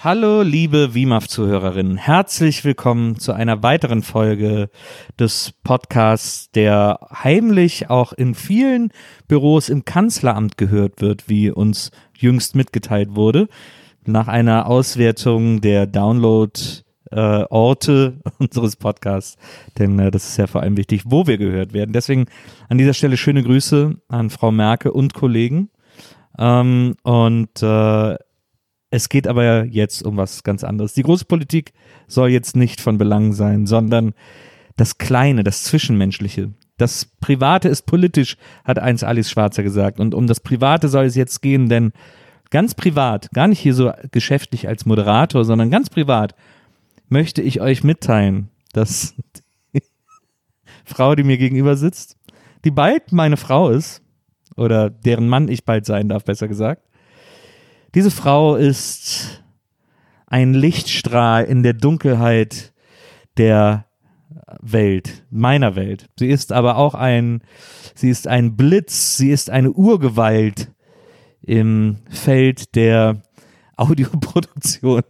Hallo liebe WIMAF-Zuhörerinnen, herzlich willkommen zu einer weiteren Folge des Podcasts, der heimlich auch in vielen Büros im Kanzleramt gehört wird, wie uns jüngst mitgeteilt wurde, nach einer Auswertung der Download-Orte unseres Podcasts, denn das ist ja vor allem wichtig, wo wir gehört werden. Deswegen an dieser Stelle schöne Grüße an Frau Merke und Kollegen es geht aber jetzt um was ganz anderes. Die große Politik soll jetzt nicht von Belang sein, sondern das Kleine, das Zwischenmenschliche. Das Private ist politisch, hat einst Alice Schwarzer gesagt. Und um das Private soll es jetzt gehen, denn ganz privat, gar nicht hier so geschäftlich als Moderator, sondern ganz privat möchte ich euch mitteilen, dass die Frau, die mir gegenüber sitzt, die bald meine Frau ist, oder deren Mann ich bald sein darf, besser gesagt, diese Frau ist ein Lichtstrahl in der Dunkelheit der Welt, meiner Welt. Sie ist aber auch ein Blitz, sie ist eine Urgewalt im Feld der Audioproduktion.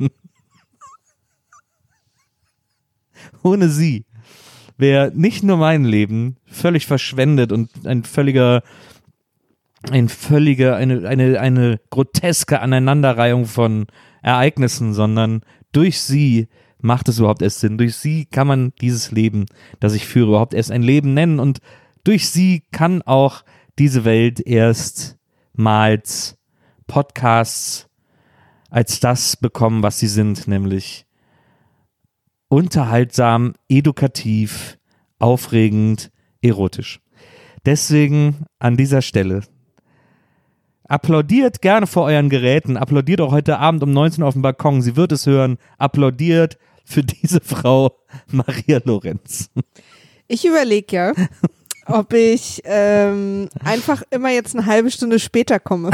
Ohne sie wäre nicht nur mein Leben völlig verschwendet und eine groteske Aneinanderreihung von Ereignissen, sondern durch sie macht es überhaupt erst Sinn. Durch sie kann man dieses Leben, das ich führe, überhaupt erst ein Leben nennen und durch sie kann auch diese Welt erstmals Podcasts als das bekommen, was sie sind, nämlich unterhaltsam, edukativ, aufregend, erotisch. Deswegen an dieser Stelle applaudiert gerne vor euren Geräten, applaudiert auch heute Abend um 19 Uhr auf dem Balkon, sie wird es hören, applaudiert für diese Frau Maria Lorenz. Ich überlege ja, ob ich einfach immer jetzt eine halbe Stunde später komme.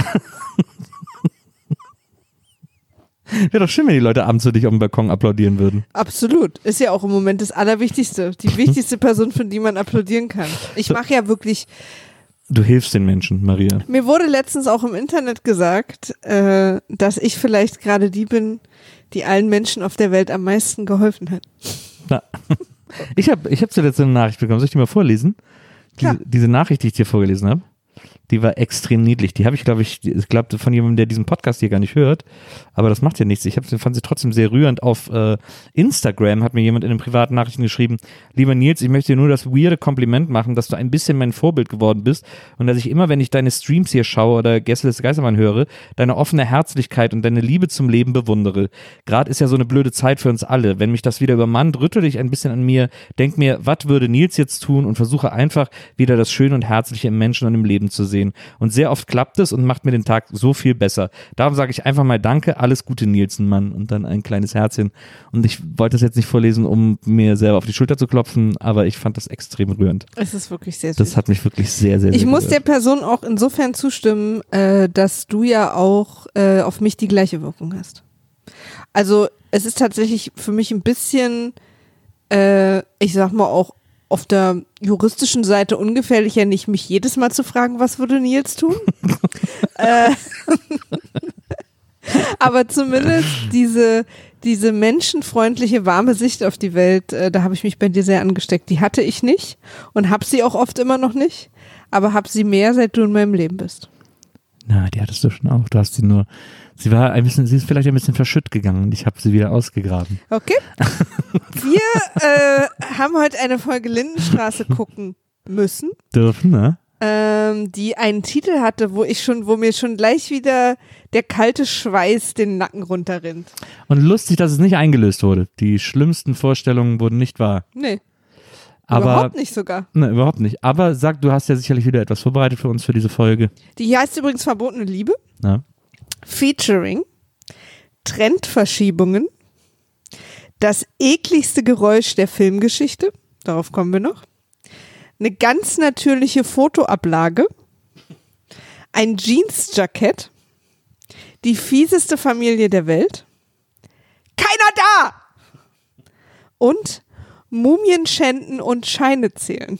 Wäre doch schön, wenn die Leute abends für dich auf dem Balkon applaudieren würden. Absolut. Ist ja auch im Moment das Allerwichtigste. Die wichtigste Person, für die man applaudieren kann. Ich mache ja wirklich... Du hilfst den Menschen, Maria. Mir wurde letztens auch im Internet gesagt, dass ich vielleicht gerade die bin, die allen Menschen auf der Welt am meisten geholfen hat. Na. Ich hab zuletzt eine Nachricht bekommen. Soll ich die mal vorlesen? Diese Nachricht, die ich dir vorgelesen habe, die war extrem niedlich. Die habe ich, glaube ich, von jemandem, der diesen Podcast hier gar nicht hört. Aber das macht ja nichts. Fand sie trotzdem sehr rührend. Auf Instagram hat mir jemand in den privaten Nachrichten geschrieben: Lieber Nils, ich möchte dir nur das weirde Kompliment machen, dass du ein bisschen mein Vorbild geworden bist und dass ich immer, wenn ich deine Streams hier schaue oder Gästeliste Geistermann höre, deine offene Herzlichkeit und deine Liebe zum Leben bewundere. Gerade ist ja so eine blöde Zeit für uns alle. Wenn mich das wieder übermannt, rüttle dich ein bisschen an mir, denk mir, was würde Nils jetzt tun und versuche einfach wieder das Schöne und Herzliche im Menschen und im Leben zu sehen. Und sehr oft klappt es und macht mir den Tag so viel besser. Darum sage ich einfach mal Danke, alles Gute Nielsen, Mann. Und dann ein kleines Herzchen. Und ich wollte das jetzt nicht vorlesen, um mir selber auf die Schulter zu klopfen, aber ich fand das extrem rührend. Es ist wirklich sehr süß. Das hat mich wirklich sehr, sehr, sehr Ich muss berührt. der Person auch insofern zustimmen, dass du ja auch auf mich die gleiche Wirkung hast. Also es ist tatsächlich für mich ein bisschen, ich sag mal auch, auf der juristischen Seite ungefährlicher, nicht mich jedes Mal zu fragen, was würde Nils tun? Aber zumindest diese menschenfreundliche, warme Sicht auf die Welt, da habe ich mich bei dir sehr angesteckt. Die hatte ich nicht und habe sie auch oft immer noch nicht, aber habe sie mehr, seit du in meinem Leben bist. Na, die hattest du schon auch. Du hast sie nur, sie ist vielleicht ein bisschen verschütt gegangen und ich habe sie wieder ausgegraben. Okay. Wir haben heute eine Folge Lindenstraße gucken müssen. Dürfen, ne? Die einen Titel hatte, wo mir schon gleich wieder der kalte Schweiß den Nacken runterrinnt. Und lustig, dass es nicht eingelöst wurde. Die schlimmsten Vorstellungen wurden nicht wahr. Nee. Aber, überhaupt nicht sogar. Ne, überhaupt nicht. Aber sag, du hast ja sicherlich wieder etwas vorbereitet für uns für diese Folge. Die heißt übrigens Verbotene Liebe. Ja. Featuring Trendverschiebungen, das ekligste Geräusch der Filmgeschichte, darauf kommen wir noch, eine ganz natürliche Fotoablage, ein Jeansjackett, die fieseste Familie der Welt, keiner da und Mumien schänden und Scheine zählen.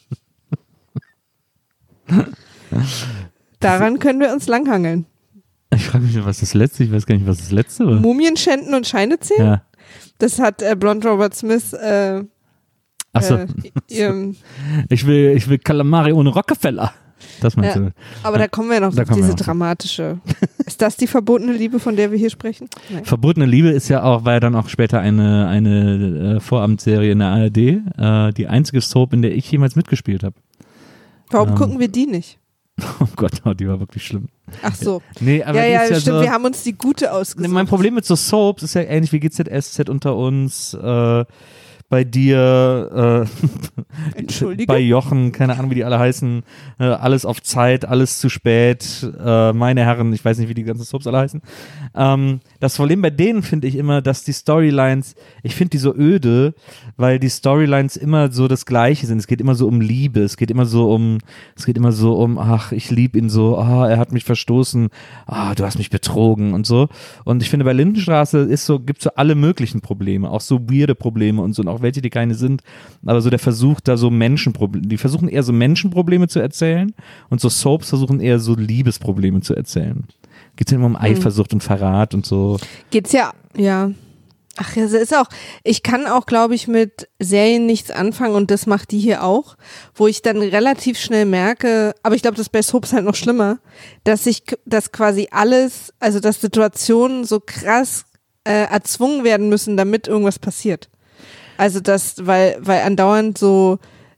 Daran können wir uns langhangeln. Ich frage mich, was das letzte, ich weiß gar nicht, was das letzte war. Mumien schänden und Scheine zählen? Ja. Das hat Blond Robert Smith Achso. Ich will Calamari ohne Rockefeller. Das meinst du? Aber da kommen wir noch auf diese dramatische. Ist das die verbotene Liebe, von der wir hier sprechen? Nein. Verbotene Liebe ist ja auch, war ja dann auch später eine Vorabendserie in der ARD, die einzige Soap, in der ich jemals mitgespielt habe. Warum gucken wir die nicht? Oh Gott, die war wirklich schlimm. Ach so. Nee, aber ja, stimmt, so, wir haben uns die gute ausgesucht. Mein Problem mit so Soaps ist ja ähnlich wie GZSZ unter uns, bei dir, Entschuldige? bei Jochen, keine Ahnung, wie die alle heißen, alles auf Zeit, alles zu spät, meine Herren, ich weiß nicht, wie die ganzen Soaps alle heißen. Das Problem bei denen finde ich immer, dass die Storylines, ich finde die so öde, weil die Storylines immer so das Gleiche sind. Es geht immer so um Liebe, es geht immer so um, ach, ich liebe ihn so, er hat mich verstoßen, du hast mich betrogen und so. Und ich finde, bei Lindenstraße gibt's so alle möglichen Probleme, auch so weirde Probleme und so, und auch welche, die keine sind, aber so der Versuch, da so Menschenprobleme, die versuchen eher so Menschenprobleme zu erzählen und so Soaps versuchen eher so Liebesprobleme zu erzählen. Geht's ja immer um Eifersucht und Verrat und so. Geht's ja. Ach ja, ist auch, ich kann auch, glaube ich, mit Serien nichts anfangen und das macht die hier auch, wo ich dann relativ schnell merke, aber ich glaube, das ist bei Soaps halt noch schlimmer, dass quasi alles, also dass Situationen so krass erzwungen werden müssen, damit irgendwas passiert. Also weil andauernd so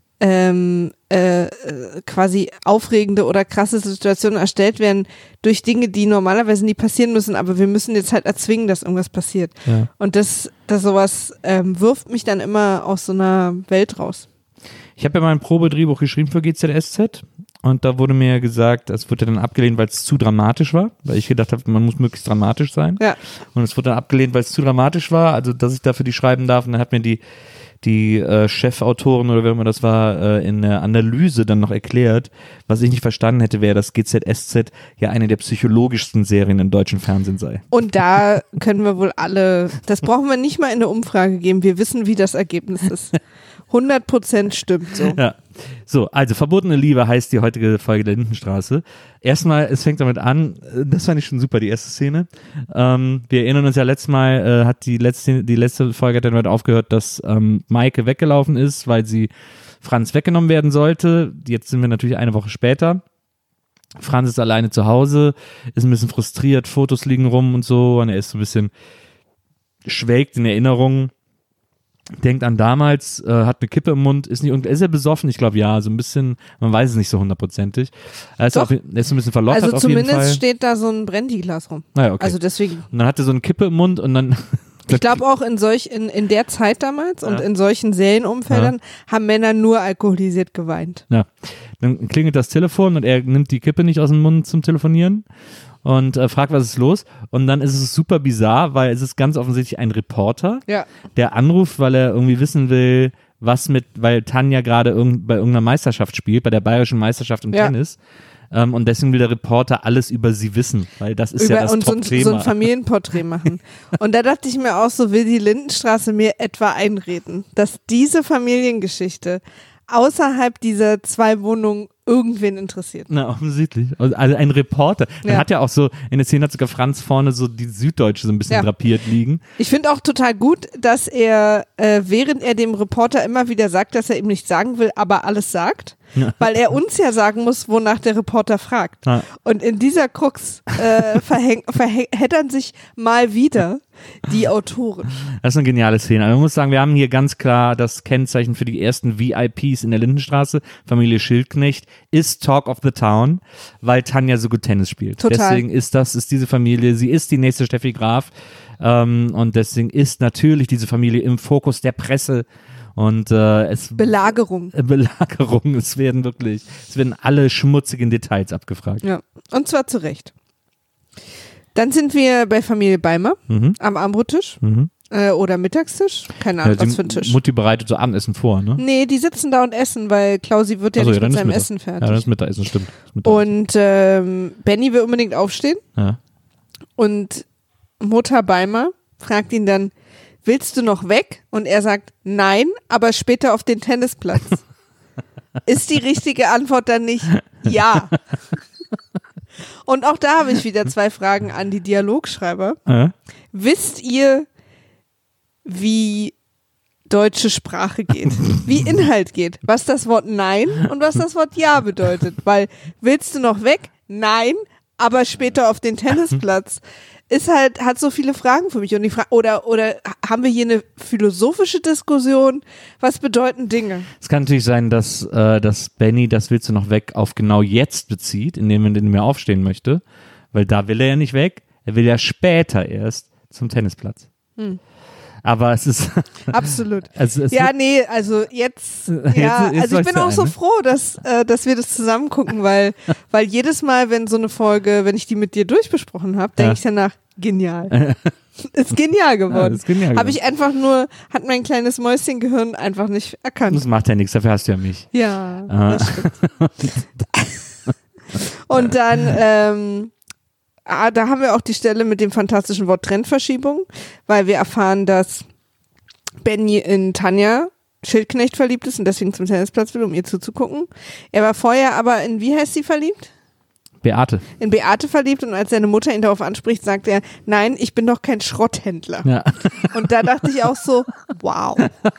quasi aufregende oder krasse Situationen erstellt werden durch Dinge, die normalerweise nie passieren müssen, aber wir müssen jetzt halt erzwingen, dass irgendwas passiert. Ja. Und das sowas wirft mich dann immer aus so einer Welt raus. Ich habe ja mal ein Probedrehbuch geschrieben für GZSZ und da wurde mir gesagt, es wurde dann abgelehnt, weil es zu dramatisch war, weil ich gedacht habe, man muss möglichst dramatisch sein. Ja. Und es wurde dann abgelehnt, weil es zu dramatisch war, also dass ich dafür die schreiben darf, und dann hat mir die Chefautorin oder wer immer das war, in der Analyse dann noch erklärt, was ich nicht verstanden hätte, wäre, dass GZSZ ja eine der psychologischsten Serien im deutschen Fernsehen sei. Und da können wir wohl alle, das brauchen wir nicht mal in eine Umfrage geben, wir wissen, wie das Ergebnis ist. 100% stimmt so. Ja. So, also verbotene Liebe heißt die heutige Folge der Lindenstraße. Erstmal, es fängt damit an, das fand ich schon super, die erste Szene. Wir erinnern uns ja letztes Mal, hat die letzte Folge hat dann heute aufgehört, dass Maike weggelaufen ist, weil sie Franz weggenommen werden sollte. Jetzt sind wir natürlich eine Woche später. Franz ist alleine zu Hause, ist ein bisschen frustriert, Fotos liegen rum und so, und er ist so ein bisschen schwelgt in Erinnerungen. Denkt an damals, hat eine Kippe im Mund, ist er besoffen? Ich glaube ja, so ein bisschen, man weiß es nicht so hundertprozentig. Er ist so ein bisschen verlottert auf jeden Fall. Also zumindest steht da so ein Brandy-Glas rum. Naja, okay. Also deswegen. Und dann hat er so eine Kippe im Mund und dann... Ich glaube auch in der Zeit damals und in solchen Serienumfeldern haben Männer nur alkoholisiert geweint. Ja, dann klingelt das Telefon und er nimmt die Kippe nicht aus dem Mund zum Telefonieren und fragt, was ist los? Und dann ist es super bizarr, weil es ist ganz offensichtlich ein Reporter, der anruft, weil er irgendwie wissen will, weil Tanja gerade bei irgendeiner Meisterschaft spielt, bei der bayerischen Meisterschaft im Tennis. Und deswegen will der Reporter alles über sie wissen, weil das ist ja das Top-Thema. So ein Familienporträt machen. Und da dachte ich mir auch so, will die Lindenstraße mir etwa einreden, dass diese Familiengeschichte außerhalb dieser 2 Wohnungen irgendwen interessiert. Na, offensichtlich. Also ein Reporter. Der hat ja auch so, in der Szene hat sogar Franz vorne so die Süddeutsche so ein bisschen drapiert liegen. Ich finde auch total gut, dass er, während er dem Reporter immer wieder sagt, dass er ihm nichts sagen will, aber alles sagt, weil er uns ja sagen muss, wonach der Reporter fragt. Ja. Und in dieser Krux verheddern sich mal wieder die Autoren. Das ist eine geniale Szene. Also man muss sagen, wir haben hier ganz klar das Kennzeichen für die ersten VIPs in der Lindenstraße. Familie Schildknecht ist Talk of the Town, weil Tanja so gut Tennis spielt. Total. Deswegen ist diese Familie, sie ist die nächste Steffi Graf. Und deswegen ist natürlich diese Familie im Fokus der Presse. Und Belagerung. Es werden alle schmutzigen Details abgefragt. Ja, und zwar zu Recht. Dann sind wir bei Familie Beimer am Abendbrottisch oder Mittagstisch. Keine Ahnung, was für ein Tisch. Mutti bereitet so Abendessen vor, ne? Nee, die sitzen da und essen, weil Klausi wird ja nicht mit seinem Essen fertig. Ja, das ist Mittagessen, stimmt. Und Benny will unbedingt aufstehen. Ja. Und Mutter Beimer fragt ihn dann, willst du noch weg? Und er sagt, nein, aber später auf den Tennisplatz. Ist die richtige Antwort dann nicht ja? Und auch da habe ich wieder 2 Fragen an die Dialogschreiber. Wisst ihr, wie deutsche Sprache geht? Wie Inhalt geht? Was das Wort Nein und was das Wort Ja bedeutet? Weil, willst du noch weg? Nein, aber später auf den Tennisplatz. Hat so viele Fragen für mich. Und die oder haben wir hier eine philosophische Diskussion? Was bedeuten Dinge? Es kann natürlich sein, dass Benny das willst du noch weg auf genau jetzt bezieht, indem er aufstehen möchte, weil da will er ja nicht weg, er will ja später erst zum Tennisplatz. Aber es ist absolut. Also also jetzt also ich bin auch so froh, dass wir das zusammen gucken, weil jedes Mal, wenn so eine Folge, wenn ich die mit dir durchbesprochen habe, denke ich danach, genial. Ist genial geworden. Habe ich einfach nur, hat mein kleines Mäuschengehirn einfach nicht erkannt. Das macht ja nichts, dafür hast du ja mich. Ja, das stimmt. Und dann da haben wir auch die Stelle mit dem fantastischen Wort Trendverschiebung, weil wir erfahren, dass Benny in Tanja Schildknecht verliebt ist und deswegen zum Tennisplatz will, um ihr zuzugucken. Er war vorher aber in, wie heißt sie verliebt? Beate. In Beate verliebt und als seine Mutter ihn darauf anspricht, sagt er, nein, ich bin doch kein Schrotthändler. Ja. Und da dachte ich auch so, wow.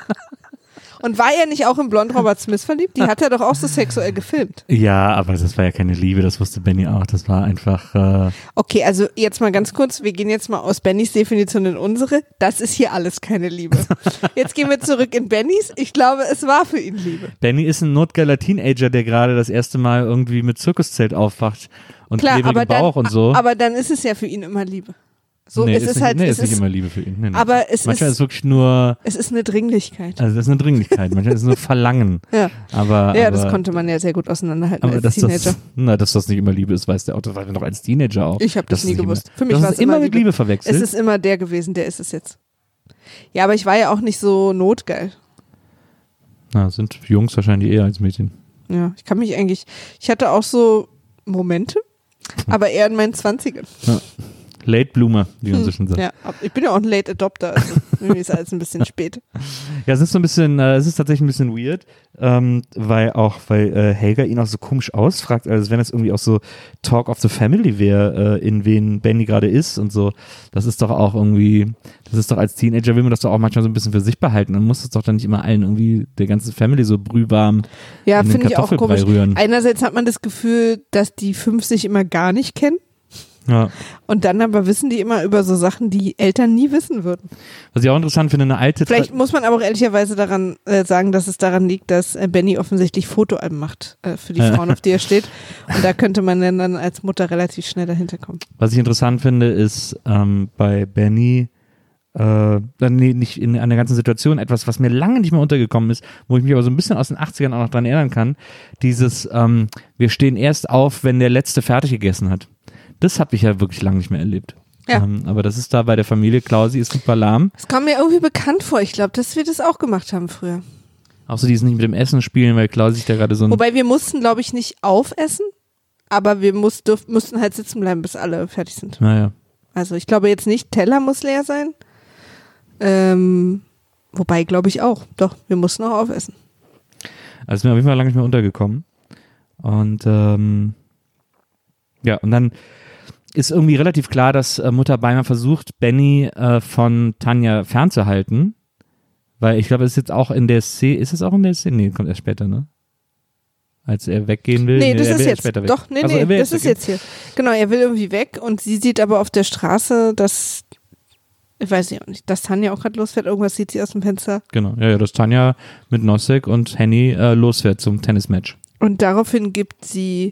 Und war er nicht auch in Blond Robert Smith verliebt? Die hat er doch auch so sexuell gefilmt. Ja, aber das war ja keine Liebe, das wusste Benny auch. Das war einfach... Okay, also jetzt mal ganz kurz, wir gehen jetzt mal aus Bennys Definition in unsere. Das ist hier alles keine Liebe. Jetzt gehen wir zurück in Bennys. Ich glaube, es war für ihn Liebe. Benny ist ein notgeiler Teenager, der gerade das erste Mal irgendwie mit Zirkuszelt aufwacht und klebrigen Bauch und so. Aber dann ist es ja für ihn immer Liebe. So, nee, es ist halt, es ist nicht immer Liebe für ihn. Nee. Aber manchmal ist es wirklich nur. Es ist eine Dringlichkeit. Also das ist eine Dringlichkeit. Manchmal ist es nur Verlangen. Ja. Aber das konnte man ja sehr gut auseinanderhalten als Teenager. Dass das nicht immer Liebe ist, weiß der auch. Das war noch als Teenager auch. Ich habe das nie gewusst. Für mich war es immer mit Liebe verwechselt. Es ist immer der gewesen, der ist es jetzt. Ja, aber ich war ja auch nicht so notgeil. Na, sind Jungs wahrscheinlich eher als Mädchen. Ja, ich hatte auch so Momente, aber eher in meinen 20ern. Ja. Late Bloomer, wie man so schon sagt. Ja, ich bin ja auch ein Late Adopter, also irgendwie ist alles ein bisschen spät. Ja, es ist so ein bisschen, es ist tatsächlich ein bisschen weird, weil Helga ihn auch so komisch ausfragt, als wenn das irgendwie auch so Talk of the Family wäre, in wen Benny gerade ist und so. Das ist doch auch irgendwie, als Teenager will man das doch auch manchmal so ein bisschen für sich behalten. Man muss es doch dann nicht immer allen irgendwie, der ganzen Family so brühwarm in den Kartoffelbrei rühren. Einerseits hat man das Gefühl, dass die 5 sich immer gar nicht kennen. Ja. Und dann aber wissen die immer über so Sachen, die Eltern nie wissen würden. Was ich auch interessant finde, eine alte... Vielleicht muss man aber auch ehrlicherweise daran sagen, dass es daran liegt, dass Benny offensichtlich Fotoalben macht für die Frauen, auf die er steht. Und da könnte man dann als Mutter relativ schnell dahinter kommen. Was ich interessant finde, ist bei Benny, nicht an der ganzen Situation, etwas, was mir lange nicht mehr untergekommen ist, wo ich mich aber so ein bisschen aus den 80ern auch noch dran erinnern kann, dieses, wir stehen erst auf, wenn der Letzte fertig gegessen hat. Das habe ich ja wirklich lange nicht mehr erlebt. Ja. Aber das ist da bei der Familie Klausi ist super lahm. Das kam mir irgendwie bekannt vor. Ich glaube, dass wir das auch gemacht haben früher. Auch so dieses nicht mit dem Essen spielen, weil Klausi sich da gerade so ein... Wobei wir mussten, glaube ich, nicht aufessen, aber wir mussten halt sitzen bleiben, bis alle fertig sind. Naja. Also ich glaube jetzt nicht, Teller muss leer sein. Wobei, glaube ich auch. Doch, wir mussten auch aufessen. Also ist mir auf jeden Fall lange nicht mehr untergekommen. Und und dann ist irgendwie relativ klar, dass Mutter Beimer versucht, Benny von Tanja fernzuhalten. Weil ich glaube, es ist jetzt auch in der Szene, ist es auch in der Szene? Nee, kommt erst später, ne? Als er weggehen will. Nee, das ist jetzt. Später weg. Doch, das ist jetzt hier. Genau, er will irgendwie weg und sie sieht aber auf der Straße, dass, ich weiß nicht, dass Tanja auch gerade losfährt. Irgendwas sieht sie aus dem Fenster. Genau, ja, dass Tanja mit Nosek und Henny losfährt zum Tennismatch. Und daraufhin gibt sie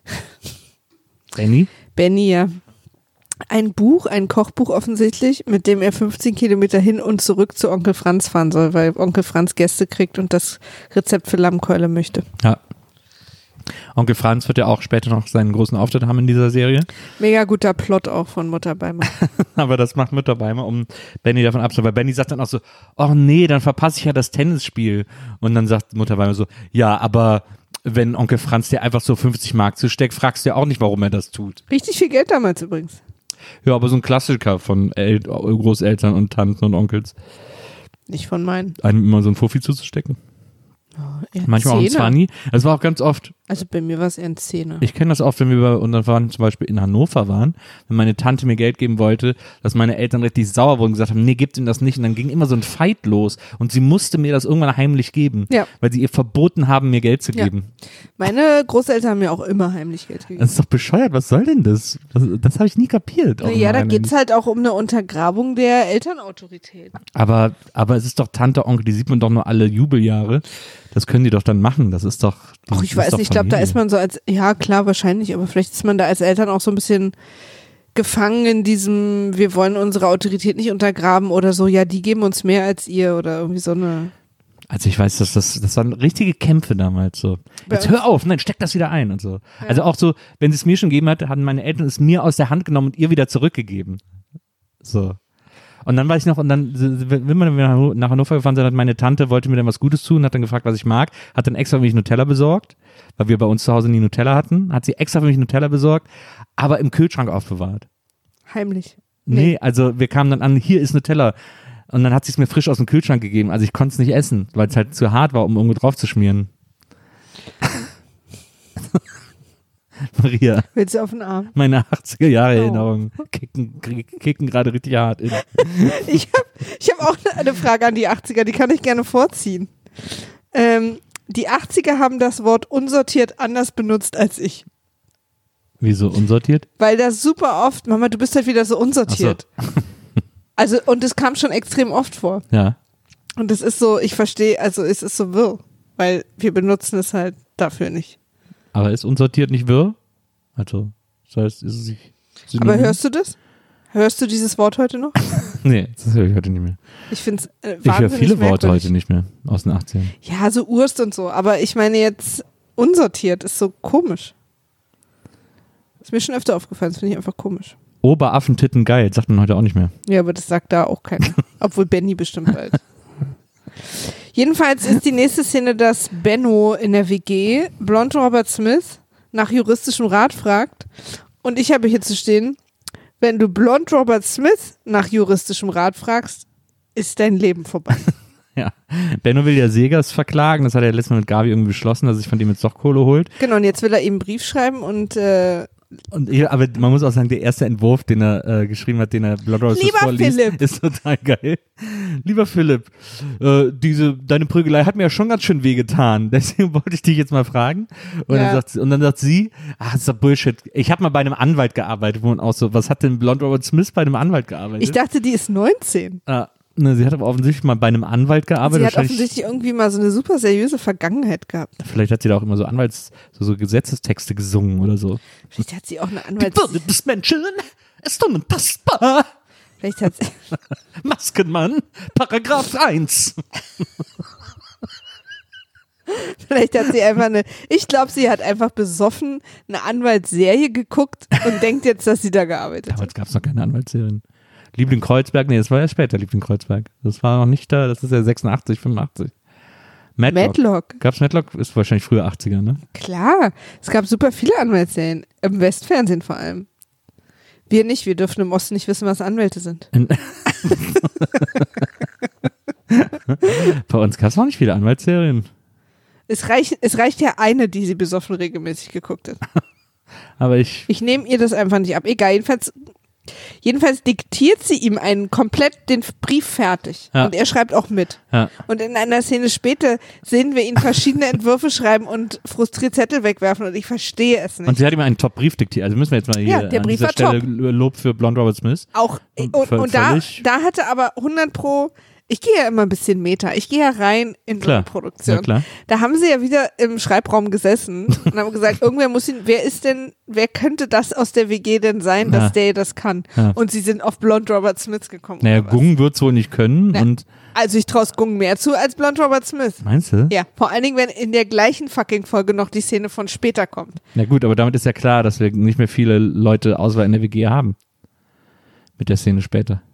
Benny, ja. Ein Kochbuch offensichtlich, mit dem er 15 Kilometer hin und zurück zu Onkel Franz fahren soll, weil Onkel Franz Gäste kriegt und das Rezept für Lammkeule möchte. Ja. Onkel Franz wird ja auch später noch seinen großen Auftritt haben in dieser Serie. Mega guter Plot auch von Mutter Beimer. Aber das macht Mutter Beimer, um Benny davon abzuhalten. Weil Benny sagt dann auch so, oh nee, dann verpasse ich ja das Tennisspiel. Und dann sagt Mutter Beimer so, ja, aber wenn Onkel Franz dir einfach so 50 Mark zusteckt, fragst du ja auch nicht, warum er das tut. Richtig viel Geld damals übrigens. Ja, aber so ein Klassiker von Großeltern und Tanten und Onkels. Nicht von meinen. Einem immer so ein Fuffi zuzustecken. Oh, eher Manchmal auch ein Zähne. 20. Das war auch ganz oft. Also bei mir war es eher ein Zehner. Ich kenne das oft, wenn wir bei unseren Verwandten zum Beispiel in Hannover waren, wenn meine Tante mir Geld geben wollte, dass meine Eltern richtig sauer wurden und gesagt haben, nee, gebt ihm das nicht. Und dann ging immer so ein Fight los und sie musste mir das irgendwann heimlich geben, Ja. weil sie ihr verboten haben, mir Geld zu Ja. geben. Meine Großeltern haben mir auch immer heimlich Geld gegeben. Das ist doch bescheuert, was soll denn das? Das habe ich nie kapiert. auch Ja, da immer geht's halt auch um eine Untergrabung der Elternautorität. Aber es ist doch Tante, Onkel, die sieht man doch nur alle Jubeljahre. Das können die doch dann machen. Das ist doch. Ach, ich weiß nicht, ich glaube, da ist man so als, ja klar, wahrscheinlich, aber vielleicht ist man da als Eltern auch so ein bisschen gefangen in diesem, wir wollen unsere Autorität nicht untergraben oder so, ja, die geben uns mehr als ihr oder irgendwie so eine. Also ich weiß, das waren richtige Kämpfe damals so. Jetzt hör auf, nein, steck das wieder ein und so. Ja. Also auch so, wenn sie es mir schon gegeben hat, hatten meine Eltern es mir aus der Hand genommen und ihr wieder zurückgegeben. So. Und dann weiß ich noch, und dann, wenn wir nach Hannover gefahren sind, hat meine Tante, wollte mir dann was Gutes tun, hat dann gefragt, was ich mag, hat dann extra für mich Nutella besorgt, weil wir bei uns zu Hause nie Nutella hatten, hat sie extra für mich Nutella besorgt, aber im Kühlschrank aufbewahrt. Heimlich. Nee, also wir kamen dann an, hier ist Nutella. Und dann hat sie es mir frisch aus dem Kühlschrank gegeben. Also ich konnte es nicht essen, weil es halt zu hart war, um irgendwo drauf zu schmieren. Maria, Willst du auf den Arm? meine 80er-Jahre-Erinnerungen kicken gerade richtig hart in. Ich hab auch eine Frage an die 80er, die kann ich gerne vorziehen. Die 80er haben das Wort unsortiert anders benutzt als ich. Wieso unsortiert? Weil das super oft, Mama, du bist halt wieder so unsortiert. Ach Also, und es kam schon extrem oft vor. Ja. Und es ist so, ich verstehe, also es ist so wirr, weil wir benutzen es halt dafür nicht. Aber ist unsortiert nicht wirr? Also, das heißt, ist es nicht synonym? Aber hörst du das? Hörst du dieses Wort heute noch? Nee, das höre ich heute nicht mehr. Ich finde es Ich höre viele Worte heute nicht mehr aus den 80ern. Ja, so Urst und so. Aber ich meine jetzt, unsortiert ist so komisch. Ist mir schon öfter aufgefallen, das finde ich einfach komisch. Oberaffentitten geil, sagt man heute auch nicht mehr. Ja, aber das sagt da auch keiner. Obwohl Benny bestimmt bald. Jedenfalls ist die nächste Szene, dass Benno in der WG Blond Robert Smith nach juristischem Rat fragt. Und ich habe hier zu stehen, wenn du Blond Robert Smith nach juristischem Rat fragst, ist dein Leben vorbei. Ja. Benno will ja Segers verklagen, das hat er letztes Mal mit Gabi irgendwie beschlossen, dass er sich von dem jetzt doch Kohle holt. Genau, und jetzt will er ihm einen Brief schreiben und Aber man muss auch sagen, der erste Entwurf, den er geschrieben hat, den er Blood Roses Lieber vorliest, Philipp. ist total geil. Lieber Philipp, deine Prügelei hat mir ja schon ganz schön wehgetan, deswegen wollte ich dich jetzt mal fragen. Und, Ja. dann sagt sie, ach, das ist doch Bullshit. Ich habe mal bei einem Anwalt gearbeitet, wo man auch so, was hat denn Blond Robert Smith bei einem Anwalt gearbeitet? ich dachte, die ist 19. Sie hat aber offensichtlich mal bei einem Anwalt gearbeitet. Sie hat Wahrscheinlich- offensichtlich irgendwie mal so eine super seriöse Vergangenheit gehabt. Vielleicht hat sie da auch immer so so Gesetzestexte gesungen oder so. Vielleicht hat sie auch eine Die Anwalts... Würde des Menschen ist unantastbar. Vielleicht hat sie... Maskenmann, Paragraph 1. Vielleicht hat sie einfach ich glaube, sie hat einfach besoffen eine Anwaltsserie geguckt und denkt jetzt, dass sie da gearbeitet hat. Damals gab es noch keine Anwaltsserien. Liebling Kreuzberg, nee, das war ja später, Liebling Kreuzberg. Das war noch nicht da, das ist ja 86, 85. Matlock. Gab's Matlock? Ist wahrscheinlich früher 80er, ne? Klar, es gab super viele Anwaltsserien, im Westfernsehen vor allem. Wir nicht, wir dürfen im Osten nicht wissen, was Anwälte sind. Bei uns gab's noch nicht viele Anwaltsserien. Es reicht ja eine, die sie besoffen regelmäßig geguckt hat. Aber ich Ich nehme ihr das einfach nicht ab. Egal, jedenfalls diktiert sie ihm den Brief fertig. Ja. Und er schreibt auch mit. Ja. Und in einer Szene später sehen wir ihn verschiedene Entwürfe schreiben und frustriert Zettel wegwerfen und ich verstehe es nicht. Und sie hat ihm einen Top-Brief diktiert. Also müssen wir jetzt mal hier Ja, der an Brief dieser war Stelle Lob für Blond Robert Smith. Auch, Und und da völlig- hatte aber 100%, ich gehe ja immer ein bisschen Meta, ich gehe ja rein in so Klar. eine Produktion. Ja, klar. Da haben sie ja wieder im Schreibraum gesessen und haben gesagt, wer könnte das aus der WG denn sein, dass Ja. der das kann? Ja. Und sie sind auf Blond Robert Smith gekommen. Naja, oder was? Gung wird's wohl nicht können. Na, Und Also ich traue Gung mehr zu als Blond Robert Smith. meinst du? Ja, vor allen Dingen, wenn in der gleichen fucking Folge noch die Szene von später kommt. Na gut, aber damit ist ja klar, dass wir nicht mehr viele Leute Auswahl in der WG haben. Mit der Szene später.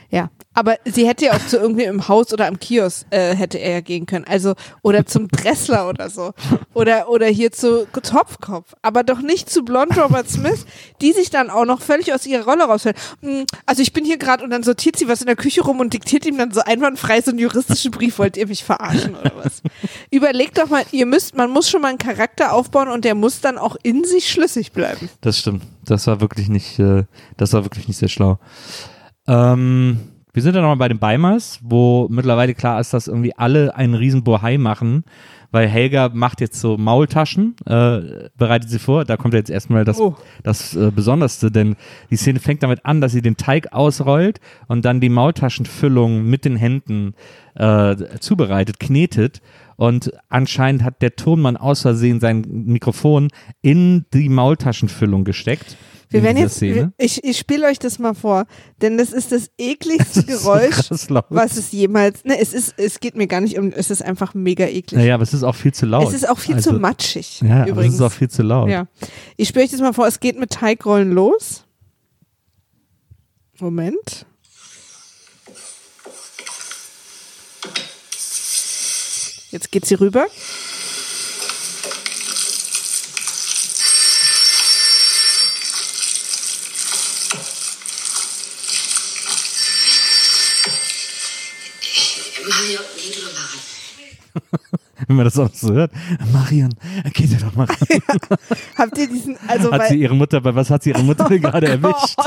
Ja, aber sie hätte ja auch zu irgendwie im Haus oder am Kiosk hätte er ja gehen können. Also, oder zum Dressler oder so. Oder hier zu Topfkopf. Aber doch nicht zu Blond Robert Smith, die sich dann auch noch völlig aus ihrer Rolle rausfällt. Also ich bin hier gerade und dann sortiert sie was in der Küche rum und diktiert ihm dann so einwandfrei so einen juristischen Brief. Wollt ihr mich verarschen oder was? Überlegt doch mal, man muss schon mal einen Charakter aufbauen und der muss dann auch in sich schlüssig bleiben. Das stimmt. Das war wirklich nicht sehr schlau. Wir sind dann nochmal bei den Beimers, wo mittlerweile klar ist, dass irgendwie alle einen riesen Bohai machen, weil Helga macht jetzt so Maultaschen, bereitet sie vor. Da kommt jetzt erstmal das Besonderste, denn die Szene fängt damit an, dass sie den Teig ausrollt und dann die Maultaschenfüllung mit den Händen zubereitet, knetet. Und anscheinend hat der Tonmann aus Versehen sein Mikrofon in die Maultaschenfüllung gesteckt. Wir werden jetzt, ich spiele euch das mal vor, denn das ist das ekligste Geräusch, so was es jemals, es geht mir gar nicht um, es ist einfach mega eklig. Naja, aber es ist auch viel zu laut. Es ist auch viel zu matschig. Ja, übrigens. Aber es ist auch viel zu laut. Ja. Ich spiele euch das mal vor, es geht mit Teigrollen los. Moment. Jetzt geht sie rüber. Marion, geh du doch mal ran. Wenn man das auch so hört. Marion, geh dir doch mal ran. Ja. Habt ihr diesen, also was hat sie ihre Mutter gerade erwischt?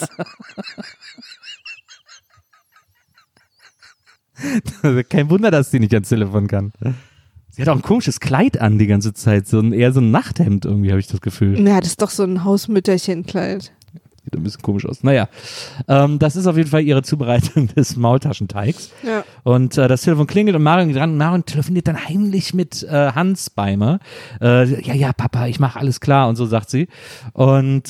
Kein Wunder, dass sie nicht ans Telefon kann. Sie hat auch ein komisches Kleid an die ganze Zeit, eher so ein Nachthemd irgendwie, habe ich das Gefühl. Ja, das ist doch so ein Hausmütterchenkleid. Sieht ein bisschen komisch aus. Naja, das ist auf jeden Fall ihre Zubereitung des Maultaschenteigs. Ja. Und das Telefon klingelt und Marion geht ran und Marion telefoniert dann heimlich mit Hans Beimer. Ja, Papa, ich mache alles klar und so sagt sie. Und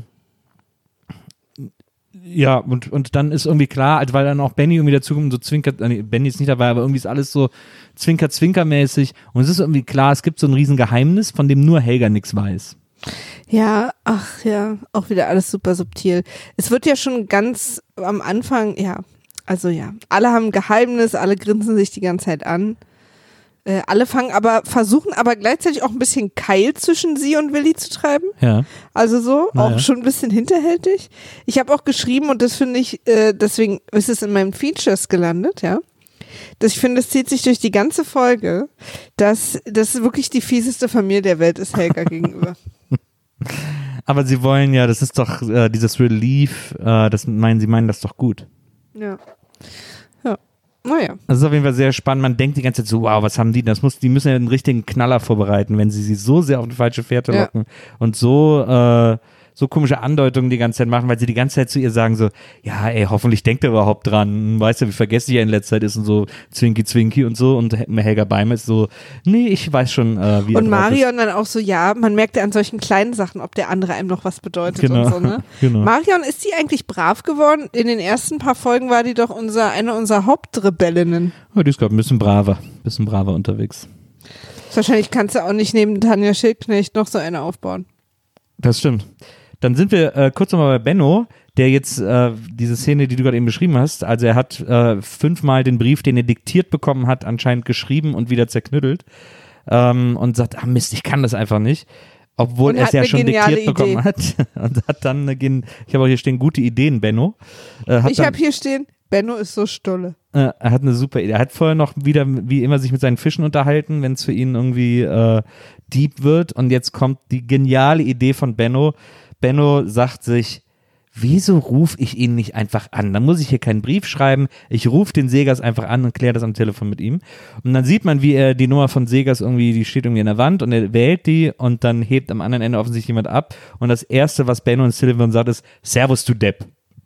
ja, und dann ist irgendwie klar, also weil dann auch Benny irgendwie dazukommt, so zwinkert, Benny ist nicht dabei, aber irgendwie ist alles so zwinker-zwinker-mäßig und es ist irgendwie klar, es gibt so ein Riesen-Geheimnis, von dem nur Helga nichts weiß. Ja, ach ja, auch wieder alles super subtil. Es wird ja schon ganz am Anfang, alle haben ein Geheimnis, alle grinsen sich die ganze Zeit an. Alle versuchen aber gleichzeitig auch ein bisschen Keil zwischen sie und Willi zu treiben. Ja. Also so, auch schon ein bisschen hinterhältig. Ich habe auch geschrieben und das finde ich, deswegen ist es in meinen Features gelandet, ja. Ich finde, es zieht sich durch die ganze Folge, dass das wirklich die fieseste Familie der Welt ist Helga gegenüber. Aber sie wollen ja, das ist doch dieses Relief, sie meinen das doch gut. Ja. Naja. Das ist auf jeden Fall sehr spannend. Man denkt die ganze Zeit so, wow, was haben die? Die müssen ja einen richtigen Knaller vorbereiten, wenn sie so sehr auf eine falsche Fährte locken und so komische Andeutungen die ganze Zeit machen, weil sie die ganze Zeit zu ihr sagen so, ja, ey, hoffentlich denkt er überhaupt dran. Weißt du, wie vergesslich er in letzter Zeit ist und so Zwinki und so und Helga Beimer ist so, nee, ich weiß schon, wie er und Marion ist. dann auch so, ja, man merkt ja an solchen kleinen Sachen, ob der andere einem noch was bedeutet und so, ne? Genau. Marion, ist die eigentlich brav geworden? In den ersten paar Folgen war die doch eine unserer Hauptrebellinnen. Ja, die ist gerade ein bisschen braver unterwegs. Wahrscheinlich kannst du auch nicht neben Tanja Schildknecht noch so eine aufbauen. Das stimmt. Dann sind wir kurz nochmal bei Benno, der jetzt diese Szene, die du gerade eben beschrieben hast, also er hat 5-mal den Brief, den er diktiert bekommen hat, anscheinend geschrieben und wieder zerknüttelt und sagt, Mist, ich kann das einfach nicht. Obwohl er es ja schon diktiert bekommen hat. Und hat dann ich habe auch hier stehen, gute Ideen, Benno. Ich habe hier stehen, Benno ist so stolle. Er hat eine super Idee. Er hat vorher noch wieder, wie immer, sich mit seinen Fischen unterhalten, wenn es für ihn irgendwie deep wird. Und jetzt kommt die geniale Idee von Benno. Benno sagt sich, wieso rufe ich ihn nicht einfach an? Dann muss ich hier keinen Brief schreiben. Ich rufe den Segers einfach an und kläre das am Telefon mit ihm. Und dann sieht man, wie er die Nummer von Segers irgendwie, die steht irgendwie an der Wand und er wählt die und dann hebt am anderen Ende offensichtlich jemand ab. Und das Erste, was Benno und Sullivan sagt, ist, Servus, du Depp.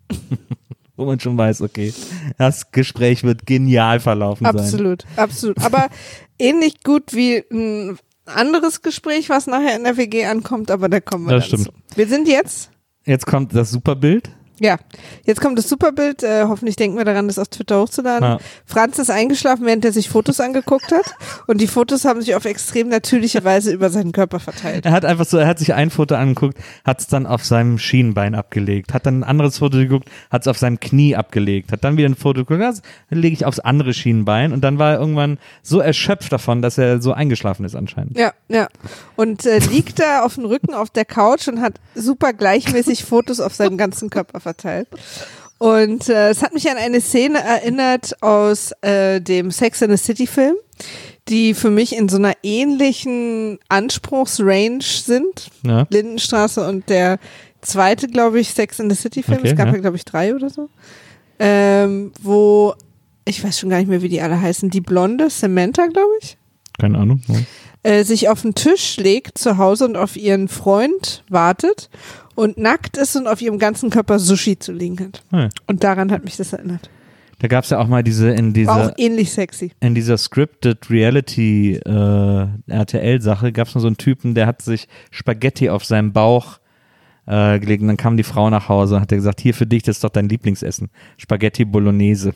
Wo man schon weiß, okay, das Gespräch wird genial verlaufen sein. Absolut. Aber ähnlich gut wie ein anderes Gespräch, was nachher in der WG ankommt, aber da kommen wir das dann stimmt. zu. Wir sind jetzt kommt das Superbild. Ja, jetzt kommt das Superbild. Hoffentlich denken wir daran, das auf Twitter hochzuladen. Ja. Franz ist eingeschlafen, während er sich Fotos angeguckt hat. Und die Fotos haben sich auf extrem natürliche Weise über seinen Körper verteilt. Er hat sich ein Foto angeguckt, hat es dann auf seinem Schienbein abgelegt, hat dann ein anderes Foto geguckt, hat es auf seinem Knie abgelegt, hat dann wieder ein Foto geguckt, dann lege ich aufs andere Schienbein und dann war er irgendwann so erschöpft davon, dass er so eingeschlafen ist anscheinend. Ja. Und liegt da auf dem Rücken auf der Couch und hat super gleichmäßig Fotos auf seinem ganzen Körper verteilt. Und es hat mich an eine Szene erinnert aus dem Sex and the City Film, die für mich in so einer ähnlichen Anspruchsrange sind. Ja. Lindenstraße und der zweite, glaube ich, Sex and the City Film. Okay, Es gab ja. ja, glaube ich, 3 oder so. Wo, ich weiß schon gar nicht mehr, wie die alle heißen, die Blonde, Samantha, glaube ich, Keine Ahnung. sich auf den Tisch legt zu Hause und auf ihren Freund wartet und nackt ist und auf ihrem ganzen Körper Sushi zu liegen hat. Ja. Und daran hat mich das erinnert. Da gab es ja auch mal War auch ähnlich sexy. in dieser Scripted Reality RTL-Sache gab es mal so einen Typen, der hat sich Spaghetti auf seinem Bauch gelegt und dann kam die Frau nach Hause und hat gesagt, hier für dich, das ist doch dein Lieblingsessen. Spaghetti Bolognese.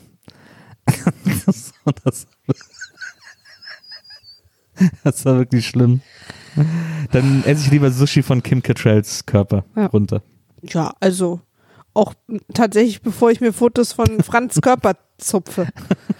Das war wirklich schlimm. Dann esse ich lieber Sushi von Kim Cattralls Körper runter. Ja, also auch tatsächlich, bevor ich mir Fotos von Franz Körper zupfe.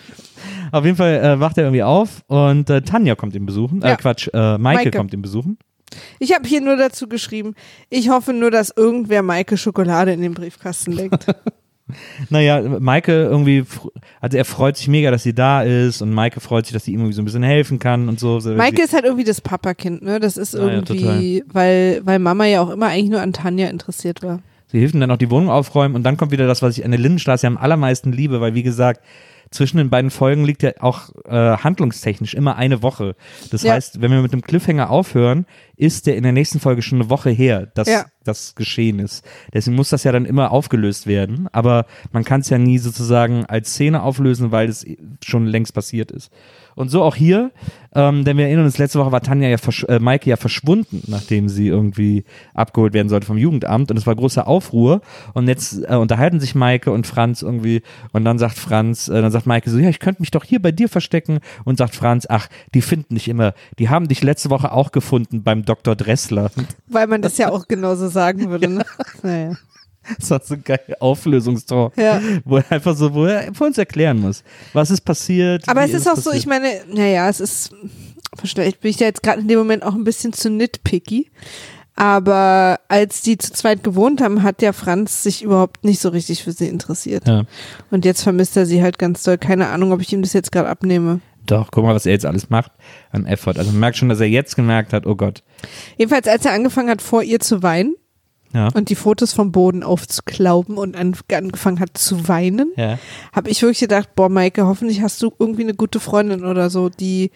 Auf jeden Fall wacht er irgendwie auf und Tanja kommt ihn besuchen. Ja. Maike kommt ihn besuchen. Ich habe hier nur dazu geschrieben, ich hoffe nur, dass irgendwer Maike Schokolade in den Briefkasten legt. Naja, Maike irgendwie, also er freut sich mega, dass sie da ist und Maike freut sich, dass sie ihm irgendwie so ein bisschen helfen kann und so. Maike ist halt irgendwie das Papakind, ne? Das ist irgendwie, total. weil Mama ja auch immer eigentlich nur an Tanja interessiert war. Sie hilft ihm dann auch die Wohnung aufräumen und dann kommt wieder das, was ich an der Lindenstraße am allermeisten liebe, weil wie gesagt, zwischen den beiden Folgen liegt ja auch handlungstechnisch immer eine Woche. Das heißt, wenn wir mit dem Cliffhanger aufhören, ist der in der nächsten Folge schon eine Woche her, dass das geschehen ist. Deswegen muss das ja dann immer aufgelöst werden, aber man kann es ja nie sozusagen als Szene auflösen, weil es schon längst passiert ist. Und so auch hier, denn wir erinnern uns, letzte Woche war Maike ja verschwunden, nachdem sie irgendwie abgeholt werden sollte vom Jugendamt und es war großer Aufruhr und jetzt unterhalten sich Maike und Franz irgendwie und dann sagt Maike so, ja, ich könnte mich doch hier bei dir verstecken und sagt Franz, ach, die finden dich immer, die haben dich letzte Woche auch gefunden beim Dr. Dressler. Weil man das ja auch genauso sagen würde, ne? Naja. Das war so ein geiler Auflösungstor, Ja. wo er vor uns erklären muss, was ist passiert. Aber es wie ist auch so, passiert. ich meine, naja, vielleicht bin ich da jetzt gerade in dem Moment auch ein bisschen zu nitpicky, aber als die zu zweit gewohnt haben, hat der Franz sich überhaupt nicht so richtig für sie interessiert. Ja. Und jetzt vermisst er sie halt ganz doll. Keine Ahnung, ob ich ihm das jetzt gerade abnehme. Doch, guck mal, was er jetzt alles macht an Effort. Also man merkt schon, dass er jetzt gemerkt hat, oh Gott. Jedenfalls, als er angefangen hat, vor ihr zu weinen Ja. und die Fotos vom Boden aufzuklauben und angefangen hat zu weinen, Ja. habe ich wirklich gedacht, boah, Maike, hoffentlich hast du irgendwie eine gute Freundin oder so,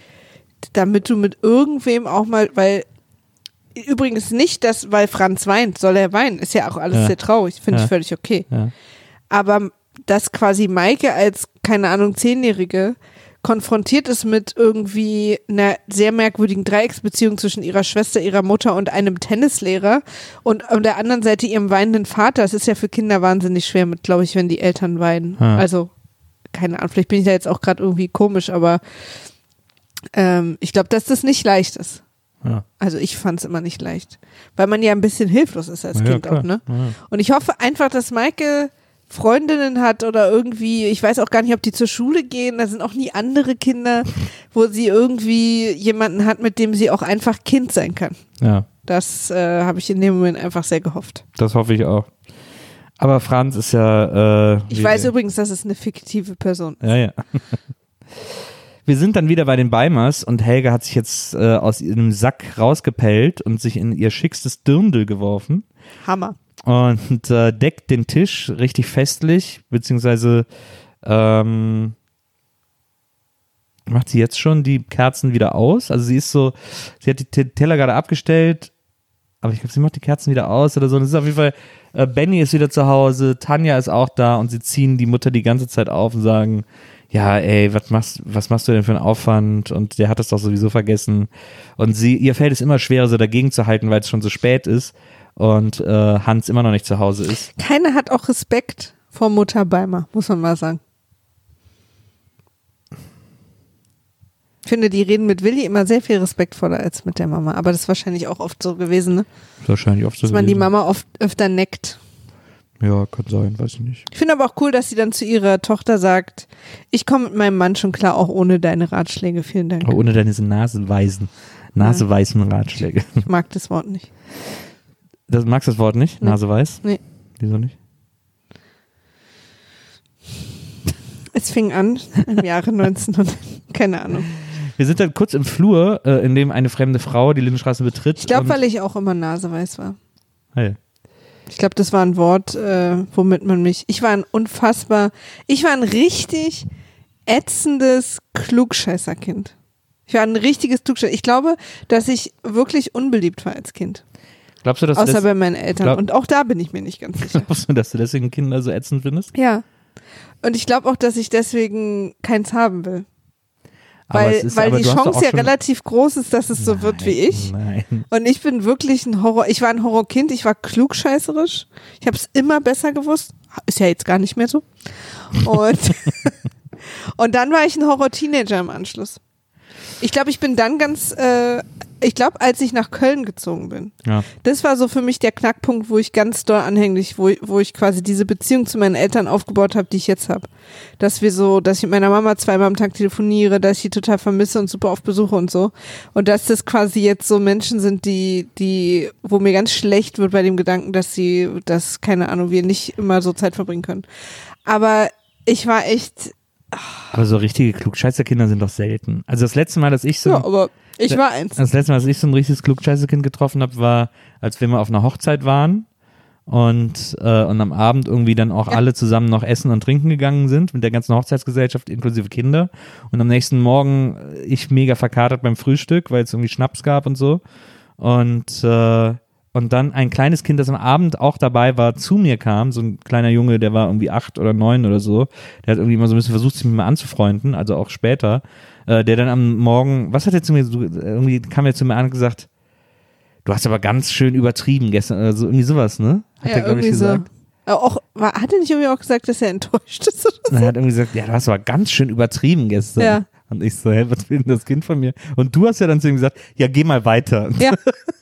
damit du mit irgendwem auch mal, weil übrigens nicht, weil Franz weint, soll er weinen, ist ja auch alles sehr traurig, finde ich völlig okay. Ja. Aber dass quasi Maike als, keine Ahnung, 10-Jährige konfrontiert ist mit irgendwie einer sehr merkwürdigen Dreiecksbeziehung zwischen ihrer Schwester, ihrer Mutter und einem Tennislehrer und an der anderen Seite ihrem weinenden Vater. Es ist ja für Kinder wahnsinnig schwer mit, glaube ich, wenn die Eltern weinen. Ja. Also, keine Ahnung, vielleicht bin ich da jetzt auch gerade irgendwie komisch, aber ich glaube, dass das nicht leicht ist. Ja. Also ich fand es immer nicht leicht, weil man ja ein bisschen hilflos ist als Ja, Kind klar. auch, ne? Ja. Und ich hoffe einfach, dass Maike Freundinnen hat oder irgendwie, ich weiß auch gar nicht, ob die zur Schule gehen, da sind auch nie andere Kinder, wo sie irgendwie jemanden hat, mit dem sie auch einfach Kind sein kann. Ja, Das habe ich in dem Moment einfach sehr gehofft. das hoffe ich auch. Aber Franz ist ja Ich weiß übrigens, dass es eine fiktive Person ist. Ja. Wir sind dann wieder bei den Beimers und Helga hat sich jetzt aus ihrem Sack rausgepellt und sich in ihr schickstes Dirndl geworfen Hammer. und deckt den Tisch richtig festlich, beziehungsweise macht sie jetzt schon die Kerzen wieder aus. Also sie hat die Teller gerade abgestellt, aber ich glaube, sie macht die Kerzen wieder aus oder so. Und es ist auf jeden Fall, Benny ist wieder zu Hause, Tanja ist auch da und sie ziehen die Mutter die ganze Zeit auf und sagen, ja, ey, was machst du denn für einen Aufwand? Und der hat das doch sowieso vergessen. Und ihr fällt es immer schwerer, so dagegen zu halten, weil es schon so spät ist. und Hans immer noch nicht zu Hause ist. Keiner hat auch Respekt vor Mutter Beimer, muss man mal sagen. Ich finde, die reden mit Willi immer sehr viel respektvoller als mit der Mama. Aber das ist wahrscheinlich auch oft so gewesen, ne? Wahrscheinlich oft so Dass man die gewesen. Mama oft öfter neckt. Ja, kann sein, weiß ich nicht. Ich finde aber auch cool, dass sie dann zu ihrer Tochter sagt, ich komme mit meinem Mann schon klar, auch ohne deine Ratschläge. Vielen Dank. Aber ohne deine naseweißen Ratschläge. Ich mag das Wort nicht. Magst du das Wort nicht? Nee. Naseweiß? Nee. Wieso nicht? Es fing an im Jahre 1900, keine Ahnung. Wir sind dann kurz im Flur, in dem eine fremde Frau die Lindenstraße betritt. Ich glaube, weil ich auch immer naseweiß war. Hey. Ich glaube, das war ein Wort, womit man mich, ich war ein richtig ätzendes Klugscheißerkind. Ich war ein richtiges Klugscheißer. Ich glaube, dass ich wirklich unbeliebt war als Kind. Glaubst du, dass Außer du bei meinen Eltern. Und auch da bin ich mir nicht ganz sicher. glaubst du, dass du deswegen Kinder so ätzend findest? Ja. Und ich glaube auch, dass ich deswegen keins haben will. Aber Weil die du hast doch Chance auch ja schon- relativ groß ist, dass es so wird wie ich. Nein. Und ich bin wirklich ich war ein Horrorkind, ich war klugscheißerisch. Ich habe es immer besser gewusst. Ist ja jetzt gar nicht mehr so. Und, und dann war ich ein Horror-Teenager im Anschluss. Ich glaube, ich bin dann als ich nach Köln gezogen bin. Ja. Das war so für mich der Knackpunkt, wo ich ganz doll anhänglich, wo ich quasi diese Beziehung zu meinen Eltern aufgebaut habe, die ich jetzt habe. Dass ich mit meiner Mama zweimal am Tag telefoniere, dass ich die total vermisse und super oft besuche und so. Und dass das quasi jetzt so Menschen sind, wo mir ganz schlecht wird bei dem Gedanken, keine Ahnung, wir nicht immer so Zeit verbringen können. Aber ich war echt, Aber so richtige Klugscheißerkinder sind doch selten. Also das letzte Mal, dass ich so ja, aber ich war eins. Das letzte Mal, als ich so ein richtiges Klugscheißerkind getroffen habe, war, als wir mal auf einer Hochzeit waren und am Abend irgendwie dann auch alle zusammen noch essen und trinken gegangen sind mit der ganzen Hochzeitsgesellschaft inklusive Kinder und am nächsten Morgen ich mega verkatert beim Frühstück, weil es irgendwie Schnaps gab und so und dann ein kleines Kind, das am Abend auch dabei war, zu mir kam, so ein kleiner Junge, der war irgendwie 8 oder 9 oder so, der hat irgendwie immer so ein bisschen versucht, sich mit mir anzufreunden, also auch später, der dann am Morgen, was hat er zu mir, irgendwie kam er zu mir an und gesagt, du hast aber ganz schön übertrieben gestern, also irgendwie sowas, ne? Hat er, glaube ich, gesagt. So. Hat er nicht irgendwie auch gesagt, dass er enttäuscht ist oder so? Und er hat irgendwie gesagt, ja, du hast aber ganz schön übertrieben gestern. Ja. Und ich so, hä, was will denn das Kind von mir? Und du hast ja dann zu ihm gesagt, ja, geh mal weiter. Ja.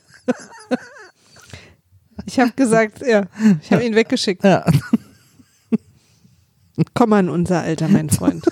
Ich habe gesagt, ja, ich habe ihn weggeschickt. Ja. Komm mal in unser Alter, mein Freund.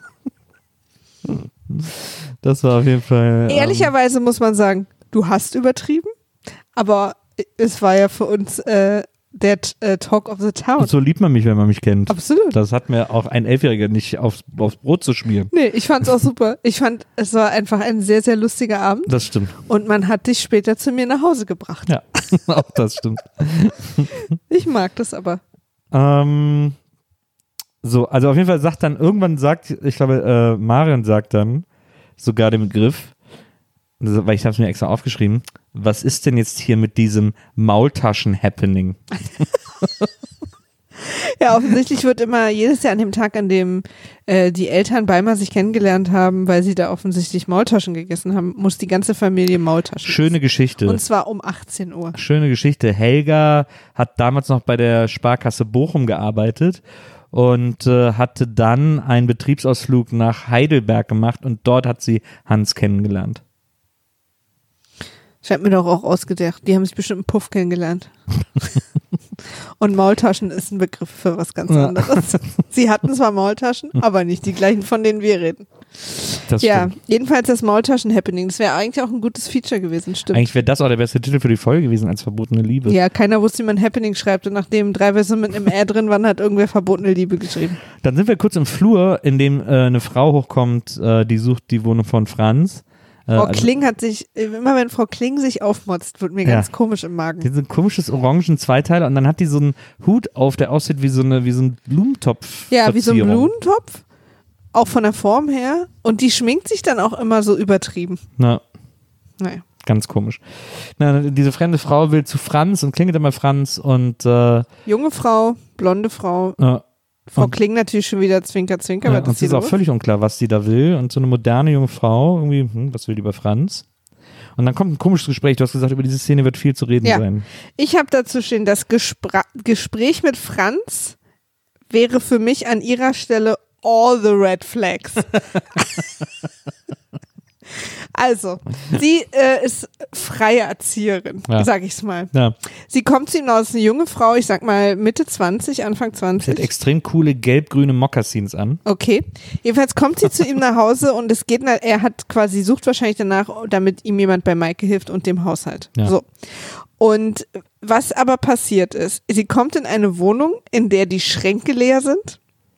Das war auf jeden Fall. Ehrlicherweise muss man sagen, du hast übertrieben, aber es war ja für uns der Talk of the Town. Und so liebt man mich, wenn man mich kennt. Absolut. Das hat mir auch ein Elfjähriger nicht aufs Brot zu schmieren. Nee, ich fand's auch super. Ich fand, es war einfach ein sehr, sehr lustiger Abend Das stimmt. und man hat dich später zu mir nach Hause gebracht. Ja, auch das stimmt. Ich mag das aber. So, also auf jeden Fall ich glaube, Marion sagt dann sogar den Begriff, weil ich habe es mir extra aufgeschrieben, was ist denn jetzt hier mit diesem Maultaschen-Happening? Ja, offensichtlich wird immer jedes Jahr an dem Tag, an dem die Eltern Beimer sich kennengelernt haben, weil sie da offensichtlich Maultaschen gegessen haben, muss die ganze Familie Maultaschen Schöne Geschichte. essen. Und zwar um 18 Uhr. Schöne Geschichte. Helga hat damals noch bei der Sparkasse Bochum gearbeitet und hatte dann einen Betriebsausflug nach Heidelberg gemacht und dort hat sie Hans kennengelernt. Ich habe mir doch auch ausgedacht, die haben sich bestimmt im Puff kennengelernt. Und Maultaschen ist ein Begriff für was ganz anderes. Sie hatten zwar Maultaschen, aber nicht die gleichen, von denen wir reden. Das Ja, stimmt. jedenfalls das Maultaschen-Happening. Das wäre eigentlich auch ein gutes Feature gewesen, stimmt. Eigentlich wäre das auch der beste Titel für die Folge gewesen als verbotene Liebe. Ja, keiner wusste, wie man Happening schreibt. Und nachdem 3 Versionen mit einem R drin waren, hat irgendwer verbotene Liebe geschrieben. Dann sind wir kurz im Flur, in dem eine Frau hochkommt, die sucht die Wohnung von Franz. Frau Kling hat sich, immer wenn Frau Kling sich aufmotzt, wird mir ganz komisch im Magen. Die sind komisches orangen Zweiteiler und dann hat die so einen Hut auf, der aussieht wie so ein Blumentopf. Ja, wie so ein Blumentopf. Auch von der Form her. Und die schminkt sich dann auch immer so übertrieben. Na, Naja. ganz komisch. Na, diese fremde Frau will zu Franz und klingelt immer Franz und Junge Frau, blonde Frau. Frau Kling natürlich schon wieder Zwinker, Zwinker. ja, und es ist auch völlig unklar, was sie da will. Und so eine moderne junge Frau, irgendwie, was will die bei Franz? Und dann kommt ein komisches Gespräch. Du hast gesagt, über diese Szene wird viel zu reden sein. Ich habe dazu stehen, das Gespräch mit Franz wäre für mich an ihrer Stelle all the red flags. Also, sie ist freie Erzieherin, sag ich's mal. Ja. Sie kommt zu ihm aus, eine junge Frau, ich sag mal Mitte 20, Anfang 20. Sie hat extrem coole gelb-grüne Mokassins an. Okay. Jedenfalls kommt sie zu ihm nach Hause und es geht, er hat quasi, sucht wahrscheinlich danach, damit ihm jemand bei Maike hilft und dem Haushalt. Ja. So. Und was aber passiert ist, sie kommt in eine Wohnung, in der die Schränke leer sind.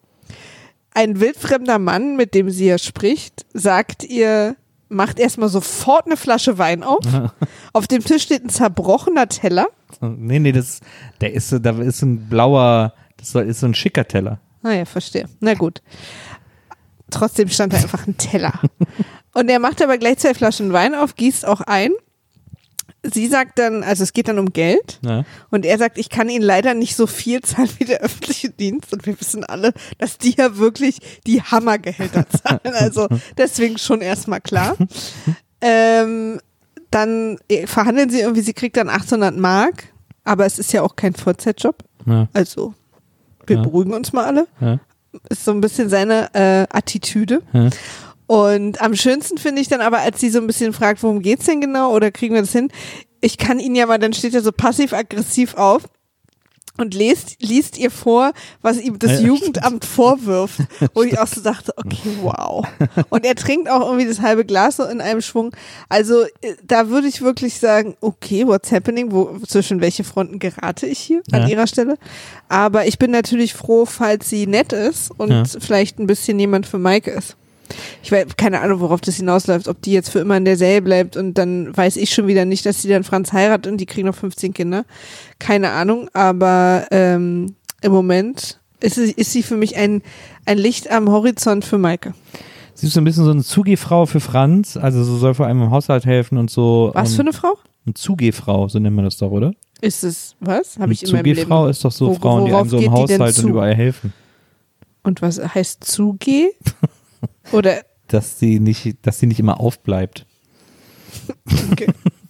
Ein wildfremder Mann, mit dem sie ja spricht, sagt ihr, macht erstmal sofort eine Flasche Wein auf. Auf dem Tisch steht ein zerbrochener Teller. Nee, da ist ein blauer, ist so ein schicker Teller. Ah ja, verstehe. Na gut. Trotzdem stand da einfach ein Teller. Und er macht aber gleich 2 Flaschen Wein auf, gießt auch ein. Sie sagt dann, also es geht dann um Geld. Ja. Und er sagt, ich kann Ihnen leider nicht so viel zahlen wie der öffentliche Dienst. Und wir wissen alle, dass die ja wirklich die Hammergehälter zahlen. Also deswegen schon erstmal klar. Dann verhandeln sie irgendwie, sie kriegt dann 800 Mark. Aber es ist ja auch kein Vollzeitjob. Ja. Also wir beruhigen uns mal alle. Ja. Ist so ein bisschen seine Attitüde. Ja. Und am schönsten finde ich dann aber, als sie so ein bisschen fragt, worum geht's denn genau oder kriegen wir das hin? Ich kann Ihnen ja mal, dann steht er so passiv-aggressiv auf und liest ihr vor, was ihm das Jugendamt vorwirft. Wo ich auch so dachte, okay, wow. Und er trinkt auch irgendwie das halbe Glas so in einem Schwung. Also da würde ich wirklich sagen, okay, what's happening? Zwischen welche Fronten gerate ich hier an ihrer Stelle? Aber ich bin natürlich froh, falls sie nett ist und vielleicht ein bisschen jemand für Maike ist. Ich weiß, keine Ahnung, worauf das hinausläuft, ob die jetzt für immer in der Serie bleibt und dann weiß ich schon wieder nicht, dass sie dann Franz heiratet und die kriegen noch 15 Kinder. Keine Ahnung, aber im Moment ist sie für mich ein Licht am Horizont für Maike. Sie ist so ein bisschen so eine Zugehfrau für Franz, also so soll vor allem im Haushalt helfen und so. Was für eine Frau? Eine Zugehfrau, so nennt man das doch, oder? Ist es, was? Habe ich in meinem Leben. Zugehfrau ist doch so Frauen, die einem so im Haushalt und überall helfen. Und was heißt Zugeh? Oder? Dass sie nicht immer aufbleibt. Okay.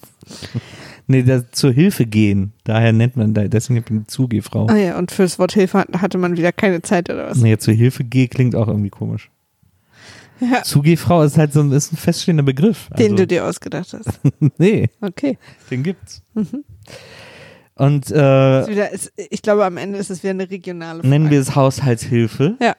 Nee, zur Hilfe gehen. Daher nennt man, deswegen eine Zugehfrau. Ah ja, und für das Wort Hilfe hatte man wieder keine Zeit oder was? Nee, zur Hilfe gehen klingt auch irgendwie komisch. Ja. Zugehfrau ist halt ein feststehender Begriff. Den du dir ausgedacht hast. Nee. Okay. Den gibt's. Mhm. Und ich glaube, am Ende ist es wieder eine regionale Frage. Nennen wir es Haushaltshilfe. Ja.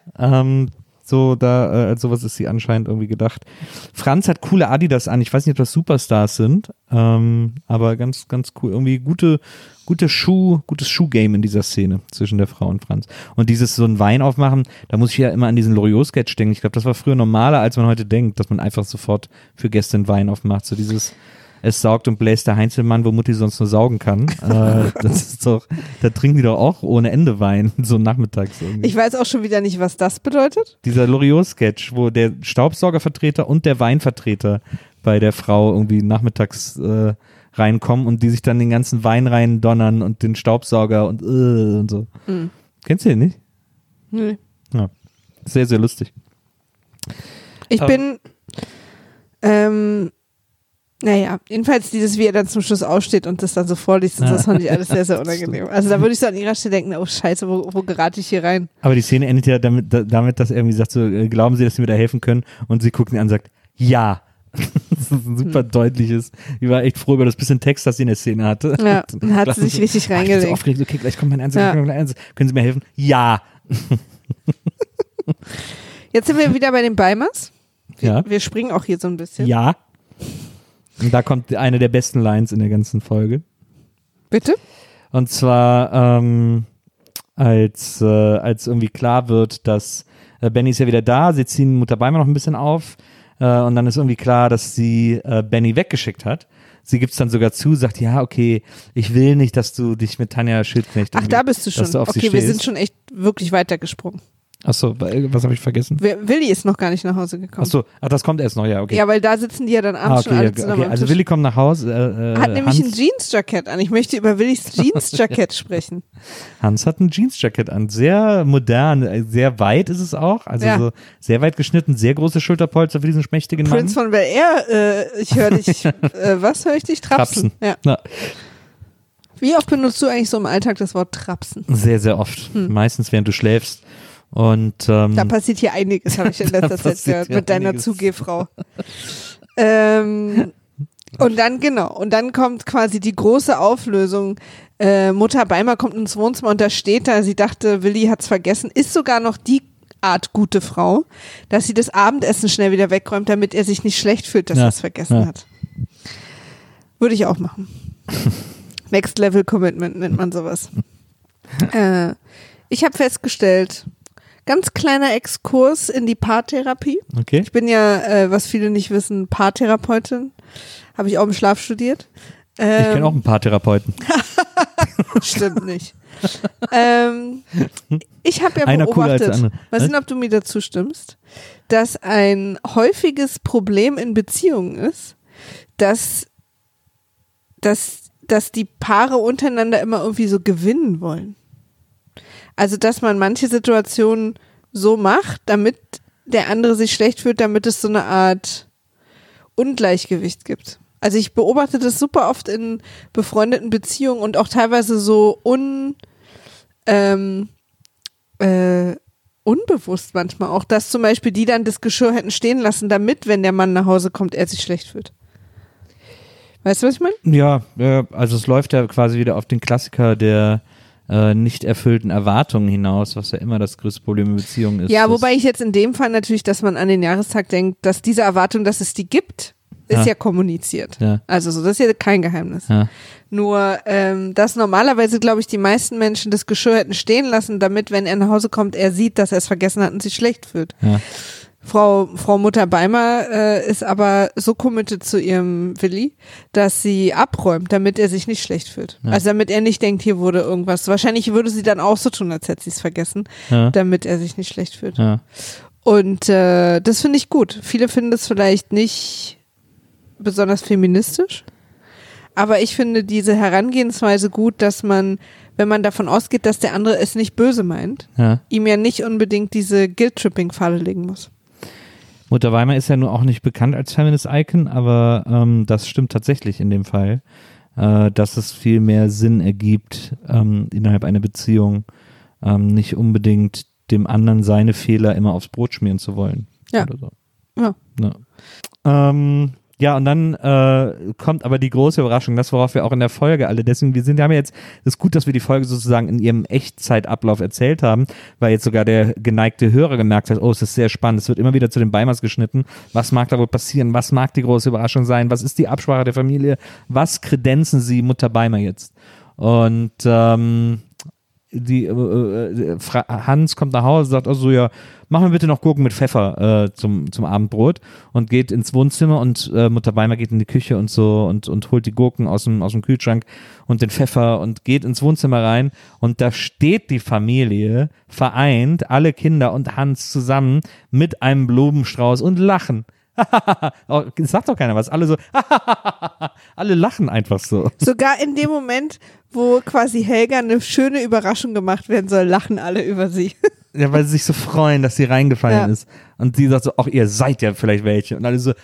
Sowas ist sie anscheinend irgendwie gedacht. Franz hat coole Adidas an. Ich weiß nicht, ob das Superstars sind, aber ganz, ganz cool. Irgendwie gutes Schuhgame in dieser Szene zwischen der Frau und Franz. Und so ein Wein aufmachen, da muss ich ja immer an diesen Loriot-Sketch denken. Ich glaube, das war früher normaler, als man heute denkt, dass man einfach sofort für Gäste einen Wein aufmacht. So dieses es saugt und bläst der Heinzelmann, wo Mutti sonst nur saugen kann. Das ist doch, da trinken die doch auch ohne Ende Wein, so nachmittags irgendwie. Ich weiß auch schon wieder nicht, was das bedeutet. Dieser Loriot-Sketch, wo der Staubsaugervertreter und der Weinvertreter bei der Frau irgendwie nachmittags reinkommen und die sich dann den ganzen Wein rein donnern und den Staubsauger und so. Mhm. Kennst du den nicht? Nee. Ja. Sehr, sehr lustig. Ich bin naja, jedenfalls wie er dann zum Schluss aussteht und das dann so vorliest, das fand ich alles sehr, sehr unangenehm. Also da würde ich so an ihrer Stelle denken, oh Scheiße, wo gerate ich hier rein? Aber die Szene endet ja damit, dass er irgendwie sagt, so, glauben Sie, dass Sie mir da helfen können? Und sie guckt ihn an und sagt, ja. Das ist ein super deutliches. Ich war echt froh über das bisschen Text, das sie in der Szene hatte. Ja, und hat sie sich richtig reingelegt. Ich bin so aufgeregt, okay, gleich kommt mein Ernst. Können Sie mir helfen? Ja. Jetzt sind wir wieder bei den Beimers. Ja. Wir springen auch hier so ein bisschen. Ja. Und da kommt eine der besten Lines in der ganzen Folge. Bitte? Und zwar, als irgendwie klar wird, dass Benny ist ja wieder da, sie ziehen Mutter Beimer noch ein bisschen auf und dann ist irgendwie klar, dass sie Benny weggeschickt hat. Sie gibt es dann sogar zu, sagt, ja, okay, ich will nicht, dass du dich mit Tanja Schildknecht Ach, da bist du schon. Okay, wir sind schon echt wirklich weitergesprungen. Achso, was habe ich vergessen? Willi ist noch gar nicht nach Hause gekommen. Achso, das kommt erst noch, ja, okay. Ja, weil da sitzen die ja dann abends schon alle zusammen am Also Tisch. Willi kommt nach Hause. Hat nämlich ein Jeansjackett an. Ich möchte über Willis Jeansjackett sprechen. Hans hat ein Jeansjackett an. Sehr modern, sehr weit ist es auch. Also so sehr weit geschnitten, sehr große Schulterpolster für diesen schmächtigen Mann. Prinz von Bel Air, ich höre dich, was höre ich dich? Trapsen. Ja. Wie oft benutzt du eigentlich so im Alltag das Wort Trapsen? Sehr, sehr oft. Meistens, während du schläfst. Und da passiert hier einiges, habe ich in letzter Zeit gehört, mit deiner Zugehfrau. Und dann kommt quasi die große Auflösung. Mutter Beimer kommt ins Wohnzimmer und da steht da, sie dachte, Willi hat's vergessen, ist sogar noch die Art gute Frau, dass sie das Abendessen schnell wieder wegräumt, damit er sich nicht schlecht fühlt, dass er es vergessen hat. Würde ich auch machen. Next Level Commitment nennt man sowas. Ich habe festgestellt, ganz kleiner Exkurs in die Paartherapie. Okay. Ich bin ja, was viele nicht wissen, Paartherapeutin. Habe ich auch im Schlaf studiert. Ich kenne auch ein paar Therapeuten. Stimmt nicht. Ich habe ja Einer cooler als der beobachtet, andere. mal sehen, ob du mir dazu stimmst, dass ein häufiges Problem in Beziehungen ist, dass die Paare untereinander immer irgendwie so gewinnen wollen. Also, dass man manche Situationen so macht, damit der andere sich schlecht fühlt, damit es so eine Art Ungleichgewicht gibt. Also ich beobachte das super oft in befreundeten Beziehungen und auch teilweise so unbewusst manchmal auch, dass zum Beispiel die dann das Geschirr hätten stehen lassen, damit, wenn der Mann nach Hause kommt, er sich schlecht fühlt. Weißt du, was ich meine? Ja, also es läuft ja quasi wieder auf den Klassiker der nicht erfüllten Erwartungen hinaus, was ja immer das größte Problem in Beziehungen ist. Ja, wobei ich jetzt in dem Fall natürlich, dass man an den Jahrestag denkt, dass diese Erwartung, dass es die gibt, ist ja kommuniziert. Ja. Also so, das ist ja kein Geheimnis. Ja. Nur, dass normalerweise, glaube ich, die meisten Menschen das Geschirr hätten stehen lassen, damit, wenn er nach Hause kommt, er sieht, dass er es vergessen hat und sich schlecht fühlt. Ja. Frau Mutter Beimer ist aber so committed zu ihrem Willi, dass sie abräumt, damit er sich nicht schlecht fühlt. Ja. Also damit er nicht denkt, hier wurde irgendwas. Wahrscheinlich würde sie dann auch so tun, als hätte sie es vergessen, damit er sich nicht schlecht fühlt. Ja. Und das finde ich gut. Viele finden das vielleicht nicht besonders feministisch, aber ich finde diese Herangehensweise gut, dass man, wenn man davon ausgeht, dass der andere es nicht böse meint, ihm ja nicht unbedingt diese Guilt-Tripping-Falle legen muss. Mutter Beimer ist ja nun auch nicht bekannt als Feminist-Icon, aber das stimmt tatsächlich in dem Fall, dass es viel mehr Sinn ergibt, innerhalb einer Beziehung nicht unbedingt dem anderen seine Fehler immer aufs Brot schmieren zu wollen. Ja. Oder so. Ja. Ja, und dann kommt aber die große Überraschung, das, worauf wir auch in der Folge alle, deswegen, wir haben ja jetzt, es ist gut, dass wir die Folge sozusagen in ihrem Echtzeitablauf erzählt haben, weil jetzt sogar der geneigte Hörer gemerkt hat, oh, es ist sehr spannend, es wird immer wieder zu den Beimers geschnitten, was mag da wohl passieren, was mag die große Überraschung sein, was ist die Absprache der Familie, was kredenzen sie Mutter Beimer jetzt? Und Hans kommt nach Hause, sagt also ja, mach mir bitte noch Gurken mit Pfeffer zum Abendbrot und geht ins Wohnzimmer und Mutter Beimer geht in die Küche und so und holt die Gurken aus dem Kühlschrank und den Pfeffer und geht ins Wohnzimmer rein und da steht die Familie vereint, alle Kinder und Hans zusammen mit einem Blumenstrauß und lachen. Das sagt doch keiner was. Alle so, alle lachen einfach so. Sogar in dem Moment, wo quasi Helga eine schöne Überraschung gemacht werden soll, lachen alle über sie. Ja, weil sie sich so freuen, dass sie reingefallen ist. Und sie sagt so, ach, ihr seid ja vielleicht welche. Und alle so,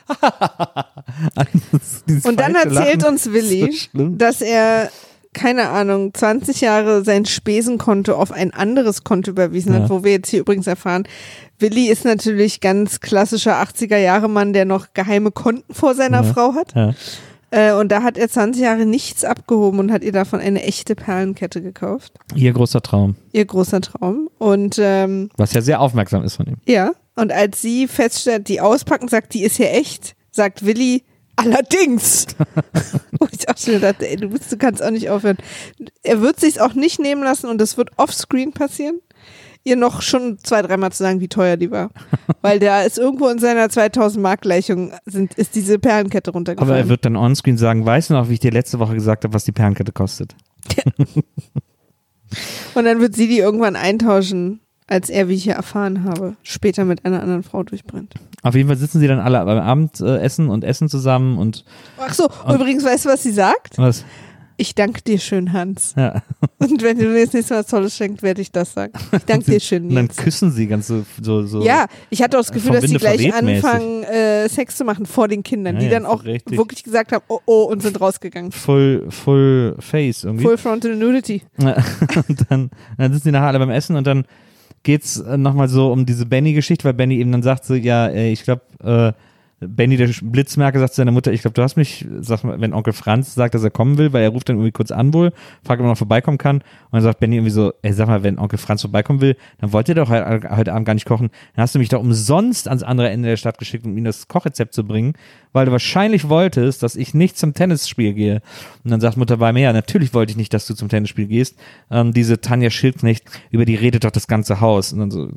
und dann erzählt uns Willi, so dass er, keine Ahnung, 20 Jahre sein Spesenkonto auf ein anderes Konto überwiesen hat, wo wir jetzt hier übrigens erfahren, Willi ist natürlich ganz klassischer 80er-Jahre-Mann, der noch geheime Konten vor seiner Frau hat. Ja. Und da hat er 20 Jahre nichts abgehoben und hat ihr davon eine echte Perlenkette gekauft. Ihr großer Traum. Ihr großer Traum. Und was ja sehr aufmerksam ist von ihm. Ja, und als sie feststellt, die auspacken, sagt, die ist ja echt, sagt Willi, allerdings. Und ich auch schon gedacht, ey, du kannst auch nicht aufhören. Er wird sich's auch nicht nehmen lassen und es wird offscreen passieren, ihr noch schon 2-3 Mal zu sagen, wie teuer die war. Weil da ist irgendwo in seiner 2000-Mark-Gleichung ist diese Perlenkette runtergefallen. Aber er wird dann onscreen sagen, weißt du noch, wie ich dir letzte Woche gesagt habe, was die Perlenkette kostet? Und dann wird sie die irgendwann eintauschen als er, wie ich ja erfahren habe, später mit einer anderen Frau durchbrennt. Auf jeden Fall sitzen sie dann alle beim Abendessen und essen zusammen und. Ach so, übrigens, weißt du, was sie sagt? Was? Ich danke dir schön, Hans. Ja. Und wenn du mir das nächste Mal was Tolles schenkst, werde ich das sagen. Ich danke dir schön, Und dann Nils. küssen sie ganz so. Ja, ich hatte auch das Gefühl, vom dass sie Winde gleich verweht mäßig. anfangen, Sex zu machen vor den Kindern, die Ja, dann ja, auch richtig. wirklich gesagt haben, oh, und sind rausgegangen. Full Face irgendwie. Full Frontal Nudity. Und dann sitzen die nachher alle beim Essen und dann geht's nochmal so um diese Benny-Geschichte, weil Benny eben dann sagt so, ja, ich glaube, Benny, der Blitzmerker, sagt zu seiner Mutter, ich glaube, du hast mich, sag mal, wenn Onkel Franz sagt, dass er kommen will, weil er ruft dann irgendwie kurz an wohl, fragt, ob er noch vorbeikommen kann und dann sagt Benny irgendwie so, sag mal, wenn Onkel Franz vorbeikommen will, dann wollt ihr doch heute Abend gar nicht kochen, dann hast du mich doch umsonst ans andere Ende der Stadt geschickt, um ihm das Kochrezept zu bringen, weil du wahrscheinlich wolltest, dass ich nicht zum Tennisspiel gehe. Und dann sagt Mutter bei mir, ja, natürlich wollte ich nicht, dass du zum Tennisspiel gehst. Diese Tanja Schildknecht, über die redet doch das ganze Haus. Und dann so,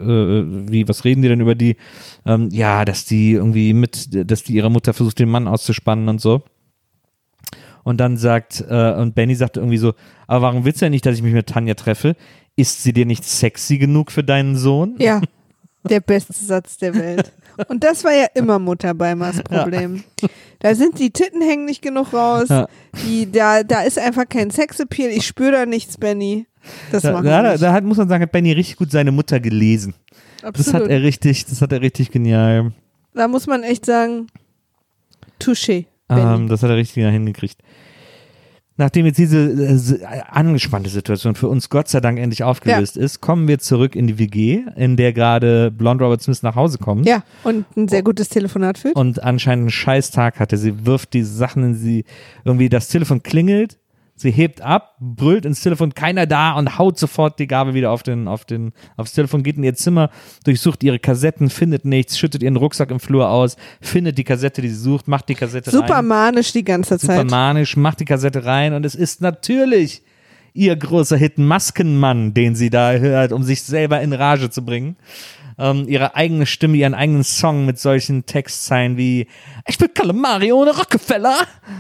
was reden die denn über die? Ja, dass die ihre Mutter versucht, den Mann auszuspannen und so. Und dann und Benny sagt irgendwie so, aber warum willst du denn nicht, dass ich mich mit Tanja treffe? Ist sie dir nicht sexy genug für deinen Sohn? Ja, der beste Satz der Welt. Und das war ja immer Mutter Beimers Problem. Ja. Da sind die Titten hängen nicht genug raus. Ja. Da ist einfach kein Sexappeal. Ich spüre da nichts, Benny. Das machen wir nicht. Da muss man sagen, hat Benny richtig gut seine Mutter gelesen. Absolut. Das hat er richtig genial. Da muss man echt sagen, touché, Benny. Das hat er richtig hingekriegt. Nachdem jetzt diese angespannte Situation für uns Gott sei Dank endlich aufgelöst ist, kommen wir zurück in die WG, in der gerade Blonde Robert Smith nach Hause kommt. Ja, und ein sehr gutes Telefonat führt. Und anscheinend einen scheiß Tag hatte. Sie wirft die Sachen in sie, irgendwie das Telefon klingelt, sie hebt ab, brüllt ins Telefon, keiner da und haut sofort die Gabel wieder aufs Telefon, geht in ihr Zimmer, durchsucht ihre Kassetten, findet nichts, schüttet ihren Rucksack im Flur aus, findet die Kassette, die sie sucht, macht die Kassette rein. Super manisch die ganze Zeit. Super manisch, macht die Kassette rein und es ist natürlich ihr großer Hit Maskenmann, den sie da hört, um sich selber in Rage zu bringen. Ihre eigene Stimme, ihren eigenen Song mit solchen Textzeilen wie ich will Calamari ohne Rockefeller.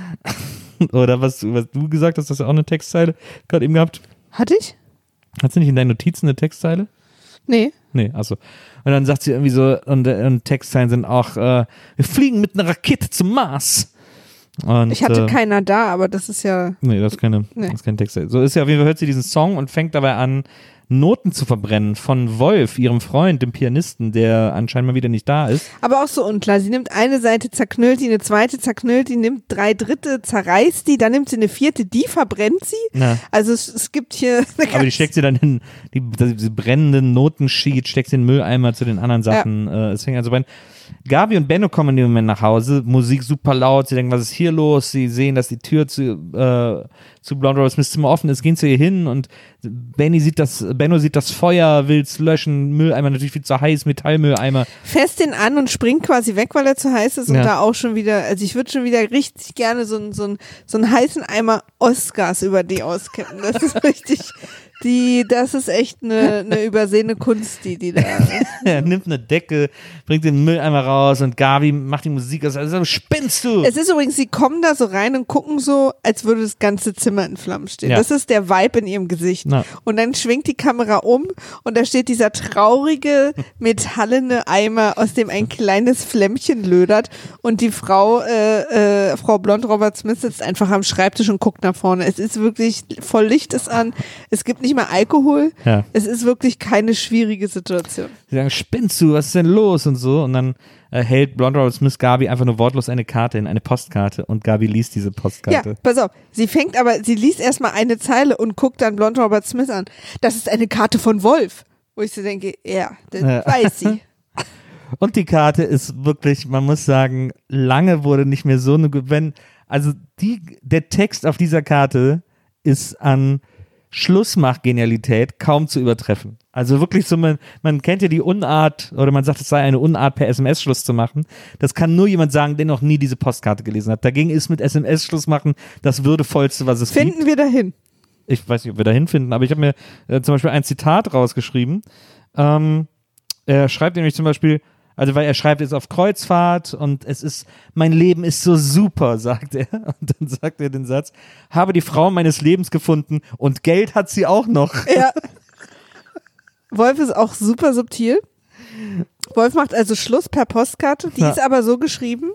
Oder was du gesagt hast, hast du auch eine Textzeile gerade eben gehabt? Hatte ich? Hast du nicht in deinen Notizen eine Textzeile? Nee. Nee, achso. Und dann sagt sie irgendwie so, und Textzeilen sind auch, wir fliegen mit einer Rakete zum Mars. Und, ich hatte keiner da, aber das ist ja... Nee, das ist keine Textzeile. So ist ja auf jeden Fall, hört sie diesen Song und fängt dabei an, Noten zu verbrennen von Wolf, ihrem Freund, dem Pianisten, der anscheinend mal wieder nicht da ist. Aber auch so unklar. Sie nimmt eine Seite, zerknüllt die, eine zweite zerknüllt die, nimmt 3/3, zerreißt die, dann nimmt sie eine 4, die verbrennt sie. Na. Also es gibt hier... Aber die steckt sie dann in diese brennenden Notensheet, steckt sie in den Mülleimer zu den anderen Sachen. Ja. Es fängt an zu brennen. Gabi und Benno kommen in dem Moment nach Hause, Musik super laut, sie denken, was ist hier los? Sie sehen, dass die Tür zu Blonde Robert Smiths Zimmer offen ist, gehen zu ihr hin und Benno sieht das Feuer, will es löschen, Mülleimer natürlich viel zu heiß, Metallmülleimer. Fässt ihn an und springt quasi weg, weil er zu heiß ist und da auch schon wieder, also ich würde schon wieder richtig gerne so einen heißen Eimer Oscars über die auskippen. Das ist richtig... Das ist echt eine übersehene Kunst, die da ist. Er nimmt eine Decke, bringt den Mülleimer raus und Gabi macht die Musik aus. Also spinnst du! Es ist übrigens, sie kommen da so rein und gucken so, als würde das ganze Zimmer in Flammen stehen. Ja. Das ist der Vibe in ihrem Gesicht. Na. Und dann schwingt die Kamera um und da steht dieser traurige, metallene Eimer, aus dem ein kleines Flämmchen lödert und die Frau Blonde Robert Smith sitzt einfach am Schreibtisch und guckt nach vorne. Es ist wirklich, voll Licht ist an, es gibt nicht mal Alkohol. Ja. Es ist wirklich keine schwierige Situation. Sie sagen, spinnst du, was ist denn los und so und dann hält Blonde Robert Smith Gabi einfach nur wortlos eine Karte in, eine Postkarte und Gabi liest diese Postkarte. Ja, pass auf, sie liest erstmal eine Zeile und guckt dann Blonde Robert Smith an. Das ist eine Karte von Wolf. Wo ich so denke, ja, das weiß sie. Und die Karte ist wirklich, man muss sagen, lange wurde nicht mehr so eine, der Text auf dieser Karte ist an Schlussmach-Genialität kaum zu übertreffen. Also wirklich so, man kennt ja die Unart, oder man sagt, es sei eine Unart, per SMS Schluss zu machen. Das kann nur jemand sagen, der noch nie diese Postkarte gelesen hat. Dagegen ist mit SMS Schluss machen das würdevollste, was es gibt. Finden wir dahin? Ich weiß nicht, ob wir dahin finden, aber ich habe mir zum Beispiel ein Zitat rausgeschrieben. Er schreibt nämlich zum Beispiel, also weil er schreibt jetzt auf Kreuzfahrt und es ist, mein Leben ist so super, sagt er. Und dann sagt er den Satz, habe die Frau meines Lebens gefunden und Geld hat sie auch noch. Ja. Wolf ist auch super subtil. Wolf macht also Schluss per Postkarte. Die ist aber so geschrieben,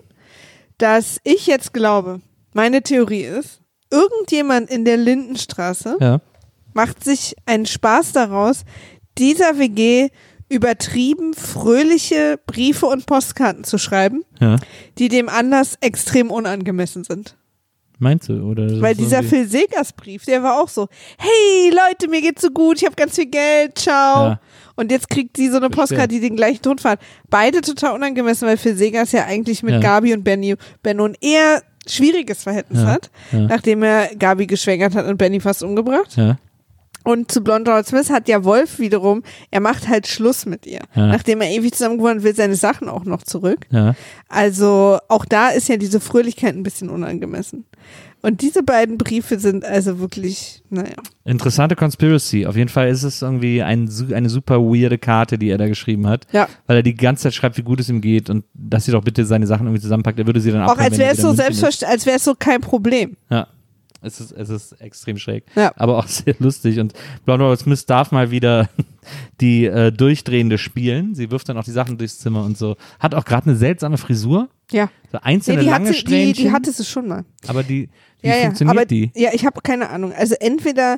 dass ich jetzt glaube, meine Theorie ist, irgendjemand in der Lindenstraße macht sich einen Spaß daraus, dieser WG übertrieben fröhliche Briefe und Postkarten zu schreiben, die dem Anlass extrem unangemessen sind. Meinst du? Oder weil dieser Phil Segers Brief, der war auch so, hey Leute, mir geht's so gut, ich habe ganz viel Geld, ciao. Ja. Und jetzt kriegt sie so eine Postkarte, die den gleichen Ton hat. Beide total unangemessen, weil Phil Segers ja eigentlich mit Gabi und Benno ein eher schwieriges Verhältnis hat, nachdem er Gabi geschwängert hat und Benny fast umgebracht. Ja. Und zu Blonde Robert Smith hat ja Wolf wiederum, er macht halt Schluss mit ihr. Nachdem er ewig zusammen gewohnt will, seine Sachen auch noch zurück. Ja. Also auch da ist ja diese Fröhlichkeit ein bisschen unangemessen. Und diese beiden Briefe sind also wirklich, naja. Interessante Conspiracy. Auf jeden Fall ist es irgendwie eine super weirde Karte, die er da geschrieben hat. Ja. Weil er die ganze Zeit schreibt, wie gut es ihm geht und dass sie doch bitte seine Sachen irgendwie zusammenpackt. Er würde sie dann auch als wäre es so selbstverständlich, als wäre es so kein Problem. Ja. Es ist extrem schräg, aber auch sehr lustig. Und Blonde Robert Smith darf mal wieder die Durchdrehende spielen. Sie wirft dann auch die Sachen durchs Zimmer und so. Hat auch gerade eine seltsame Frisur. Ja. So einzelne lange Strähnchen. Die hatte sie schon mal. Aber wie funktioniert die? Ja, ich habe keine Ahnung. Also entweder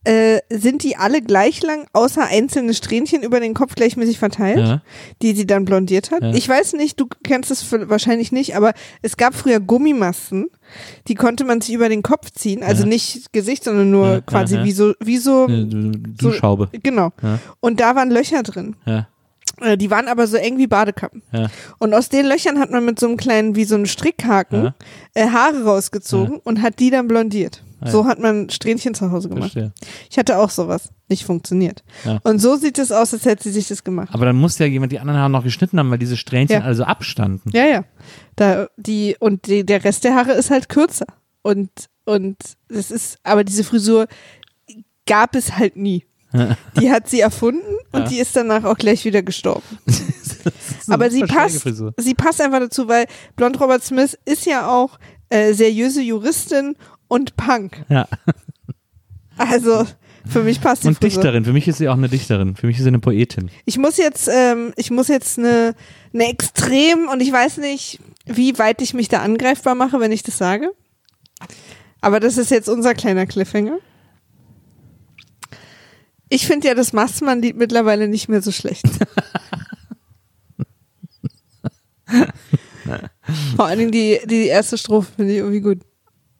sind die alle gleich lang, außer einzelne Strähnchen über den Kopf gleichmäßig verteilt, die sie dann blondiert hat. Ja. Ich weiß nicht, du kennst es wahrscheinlich nicht, aber es gab früher Gummimasken, die konnte man sich über den Kopf ziehen, also nicht Gesicht, sondern nur quasi wie so Duschhaube. So, genau. Ja. Und da waren Löcher drin. Ja. Die waren aber so eng wie Badekappen. Ja. Und aus den Löchern hat man mit so einem kleinen, wie so einem Strickhaken, Haare rausgezogen und hat die dann blondiert. So hat man Strähnchen zu Hause gemacht. Verstehe. Ich hatte auch sowas. Nicht funktioniert. Ja. Und so sieht es aus, als hätte sie sich das gemacht. Aber dann muss ja jemand die anderen Haare noch geschnitten haben, weil diese Strähnchen also abstanden. Ja, ja. Der Rest der Haare ist halt kürzer. Und das ist, aber diese Frisur gab es halt nie. Die hat sie erfunden und die ist danach auch gleich wieder gestorben. Aber sie passt einfach dazu, weil Blonde Robert Smith ist ja auch seriöse Juristin und Punk. Ja. Also für mich passt die und Frisur. Dichterin, für mich ist sie auch eine Dichterin, für mich ist sie eine Poetin. Ich muss jetzt eine extrem, und ich weiß nicht, wie weit ich mich da angreifbar mache, wenn ich das sage. Aber das ist jetzt unser kleiner Cliffhanger. Ich finde ja das Mastermann-Lied mittlerweile nicht mehr so schlecht. Vor allen Dingen die erste Strophe finde ich irgendwie gut.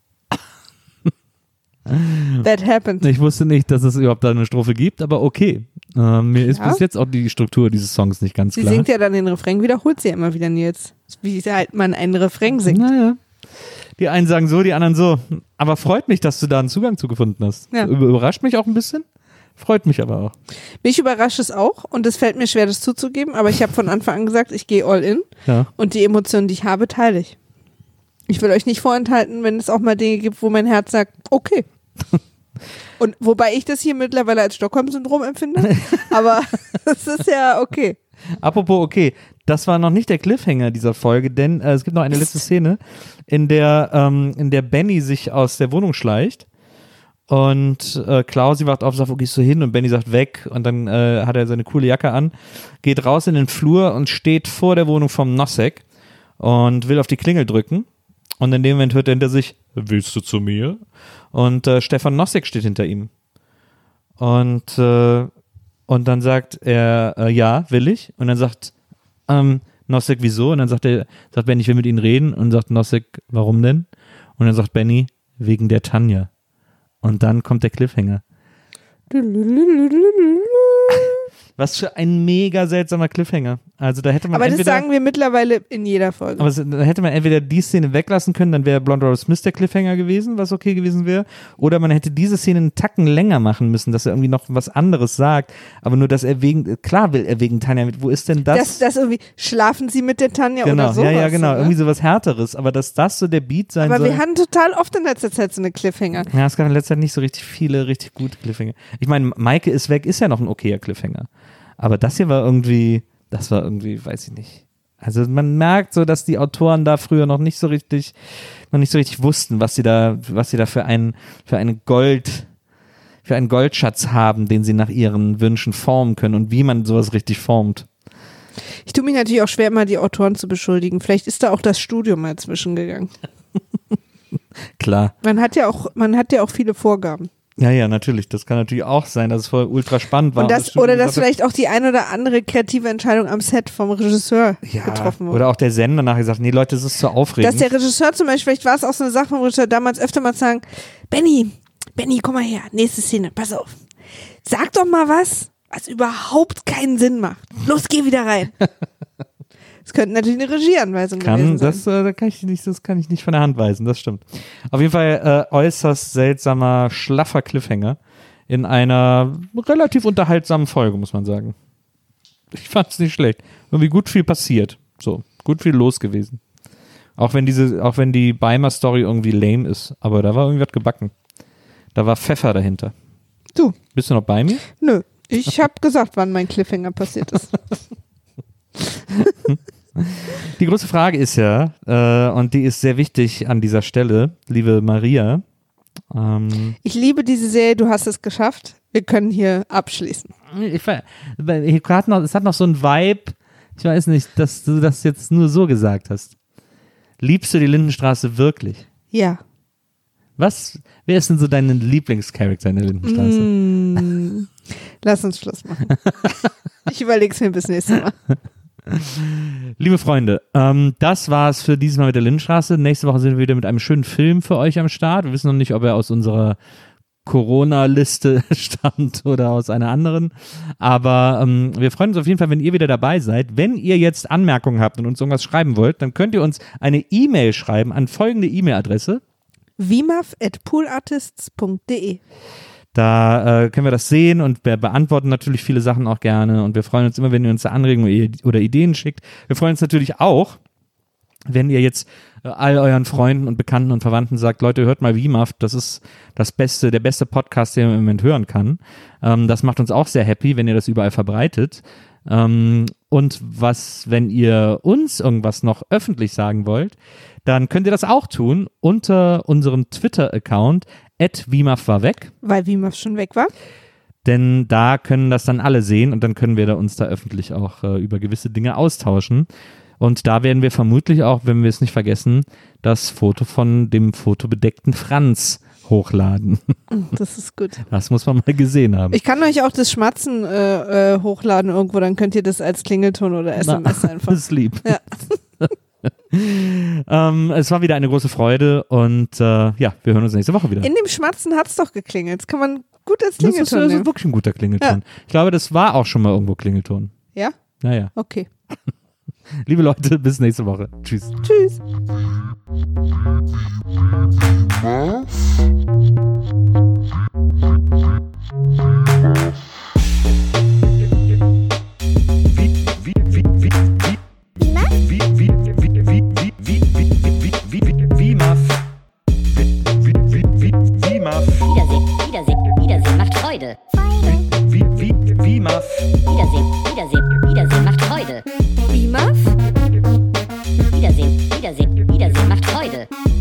That happened. Ich wusste nicht, dass es überhaupt da eine Strophe gibt, aber okay. Mir ist bis jetzt auch die Struktur dieses Songs nicht ganz klar. Sie singt ja dann den Refrain, wiederholt sie ja immer wieder, Nils. Wie halt man einen Refrain singt. Naja. Die einen sagen so, die anderen so. Aber freut mich, dass du da einen Zugang zu gefunden hast. Ja. Überrascht mich auch ein bisschen. Freut mich aber auch. Mich überrascht es auch und es fällt mir schwer, das zuzugeben, aber ich habe von Anfang an gesagt, ich gehe all in und die Emotionen, die ich habe, teile ich. Ich will euch nicht vorenthalten, wenn es auch mal Dinge gibt, wo mein Herz sagt, okay. Und wobei ich das hier mittlerweile als Stockholm-Syndrom empfinde, aber es ist ja okay. Apropos okay, das war noch nicht der Cliffhanger dieser Folge, denn es gibt noch eine letzte Szene, in der Benny sich aus der Wohnung schleicht. Und Klausi wacht auf und sagt, wo gehst du hin? Und Benny sagt, weg. Und dann hat er seine coole Jacke an, geht raus in den Flur und steht vor der Wohnung vom Nosek und will auf die Klingel drücken. Und in dem Moment hört er hinter sich, willst du zu mir? Und Stefan Nosek steht hinter ihm. Und dann sagt er, ja, will ich. Und dann sagt Nosek, wieso? Und dann sagt Benny, ich will mit Ihnen reden. Und sagt Nosek, warum denn? Und dann sagt Benny, wegen der Tanja. Und dann kommt der Cliffhanger. Was für ein mega seltsamer Cliffhanger. Also da hätte man aber das sagen wir mittlerweile in jeder Folge. Aber da hätte man entweder die Szene weglassen können, dann wäre Blonde Robert Smith der Cliffhanger gewesen, was okay gewesen wäre. Oder man hätte diese Szene einen Tacken länger machen müssen, dass er irgendwie noch was anderes sagt. Aber nur, dass er klar will er wegen Tanja mit. Wo ist denn das? Das irgendwie, schlafen Sie mit der Tanja oder sowas. Ja, genau. Oder? Irgendwie sowas Härteres. Aber dass das so der Beat sein soll. Aber wir hatten total oft in letzter Zeit so eine Cliffhanger. Ja, es gab in letzter Zeit nicht so richtig viele, richtig gute Cliffhanger. Ich meine, Maike ist weg, ist ja noch ein okayer Cliffhanger. Aber das hier war irgendwie, weiß ich nicht. Also man merkt so, dass die Autoren da früher noch nicht so richtig wussten, was sie da für eine für einen Goldschatz haben, den sie nach ihren Wünschen formen können und wie man sowas richtig formt. Ich tue mich natürlich auch schwer, immer die Autoren zu beschuldigen. Vielleicht ist da auch das Studium mal zwischengegangen. Klar. Man hat ja auch viele Vorgaben. Ja, natürlich. Das kann natürlich auch sein, dass es voll ultra spannend war. Und dass vielleicht auch die ein oder andere kreative Entscheidung am Set vom Regisseur getroffen wurde. Oder auch der Sender nachher gesagt, nee Leute, das ist zu aufregend. Dass der Regisseur zum Beispiel, vielleicht war es auch so eine Sache vom Regisseur damals öfter mal zu sagen, Benny, komm mal her, nächste Szene, pass auf. Sag doch mal was überhaupt keinen Sinn macht. Los, geh wieder rein. Das könnte natürlich eine Regieanweisung gewesen sein. Das kann ich nicht von der Hand weisen, das stimmt. Auf jeden Fall äußerst seltsamer, schlaffer Cliffhanger in einer relativ unterhaltsamen Folge, muss man sagen. Ich fand es nicht schlecht. Irgendwie gut viel passiert. So, gut viel los gewesen. Auch wenn die Beimer-Story irgendwie lame ist. Aber da war irgendwie was gebacken. Da war Pfeffer dahinter. Du. Bist du noch bei mir? Nö. Ich habe gesagt, wann mein Cliffhanger passiert ist. Die große Frage ist ja, und die ist sehr wichtig an dieser Stelle, liebe Maria. Ich liebe diese Serie, du hast es geschafft. Wir können hier abschließen. Es hat noch so ein Vibe, ich weiß nicht, dass du das jetzt nur so gesagt hast. Liebst du die Lindenstraße wirklich? Ja. Wer ist denn so dein Lieblingscharakter in der Lindenstraße? Lass uns Schluss machen. Ich überlege es mir bis nächstes Mal. Liebe Freunde, das war's für dieses Mal mit der Lindenstraße. Nächste Woche sind wir wieder mit einem schönen Film für euch am Start. Wir wissen noch nicht, ob er aus unserer Corona-Liste stammt oder aus einer anderen. Aber wir freuen uns auf jeden Fall, wenn ihr wieder dabei seid. Wenn ihr jetzt Anmerkungen habt und uns irgendwas schreiben wollt, dann könnt ihr uns eine E-Mail schreiben an folgende E-Mail-Adresse: wimaf@poolartists.de. Da können wir das sehen und wir beantworten natürlich viele Sachen auch gerne und wir freuen uns immer, wenn ihr uns da Anregungen oder Ideen schickt. Wir freuen uns natürlich auch, wenn ihr jetzt all euren Freunden und Bekannten und Verwandten sagt, Leute, hört mal WIMAF, das ist der beste Podcast, den man im Moment hören kann. Das macht uns auch sehr happy, wenn ihr das überall verbreitet. Und wenn ihr uns irgendwas noch öffentlich sagen wollt, dann könnt ihr das auch tun unter unserem Twitter-Account @WIMAF war weg. Weil WIMAF schon weg war. Denn da können das dann alle sehen und dann können wir uns da öffentlich auch über gewisse Dinge austauschen. Und da werden wir vermutlich auch, wenn wir es nicht vergessen, das Foto von dem fotobedeckten Franz hochladen. Das ist gut. Das muss man mal gesehen haben. Ich kann euch auch das Schmatzen hochladen irgendwo, dann könnt ihr das als Klingelton oder SMS einfach. Das ist lieb. Ja. Es war wieder eine große Freude und wir hören uns nächste Woche wieder. In dem Schmatzen hat es doch geklingelt. Das kann man gut als Klingelton Das ist wirklich ein guter Klingelton. Ja. Ich glaube, das war auch schon mal irgendwo Klingelton. Ja? Naja. Okay. Liebe Leute, bis nächste Woche. Tschüss. Tschüss. Wiedersehen macht Freude. WIMAF. Wiedersehen macht Freude. WIMAF? Wiedersehen macht Freude.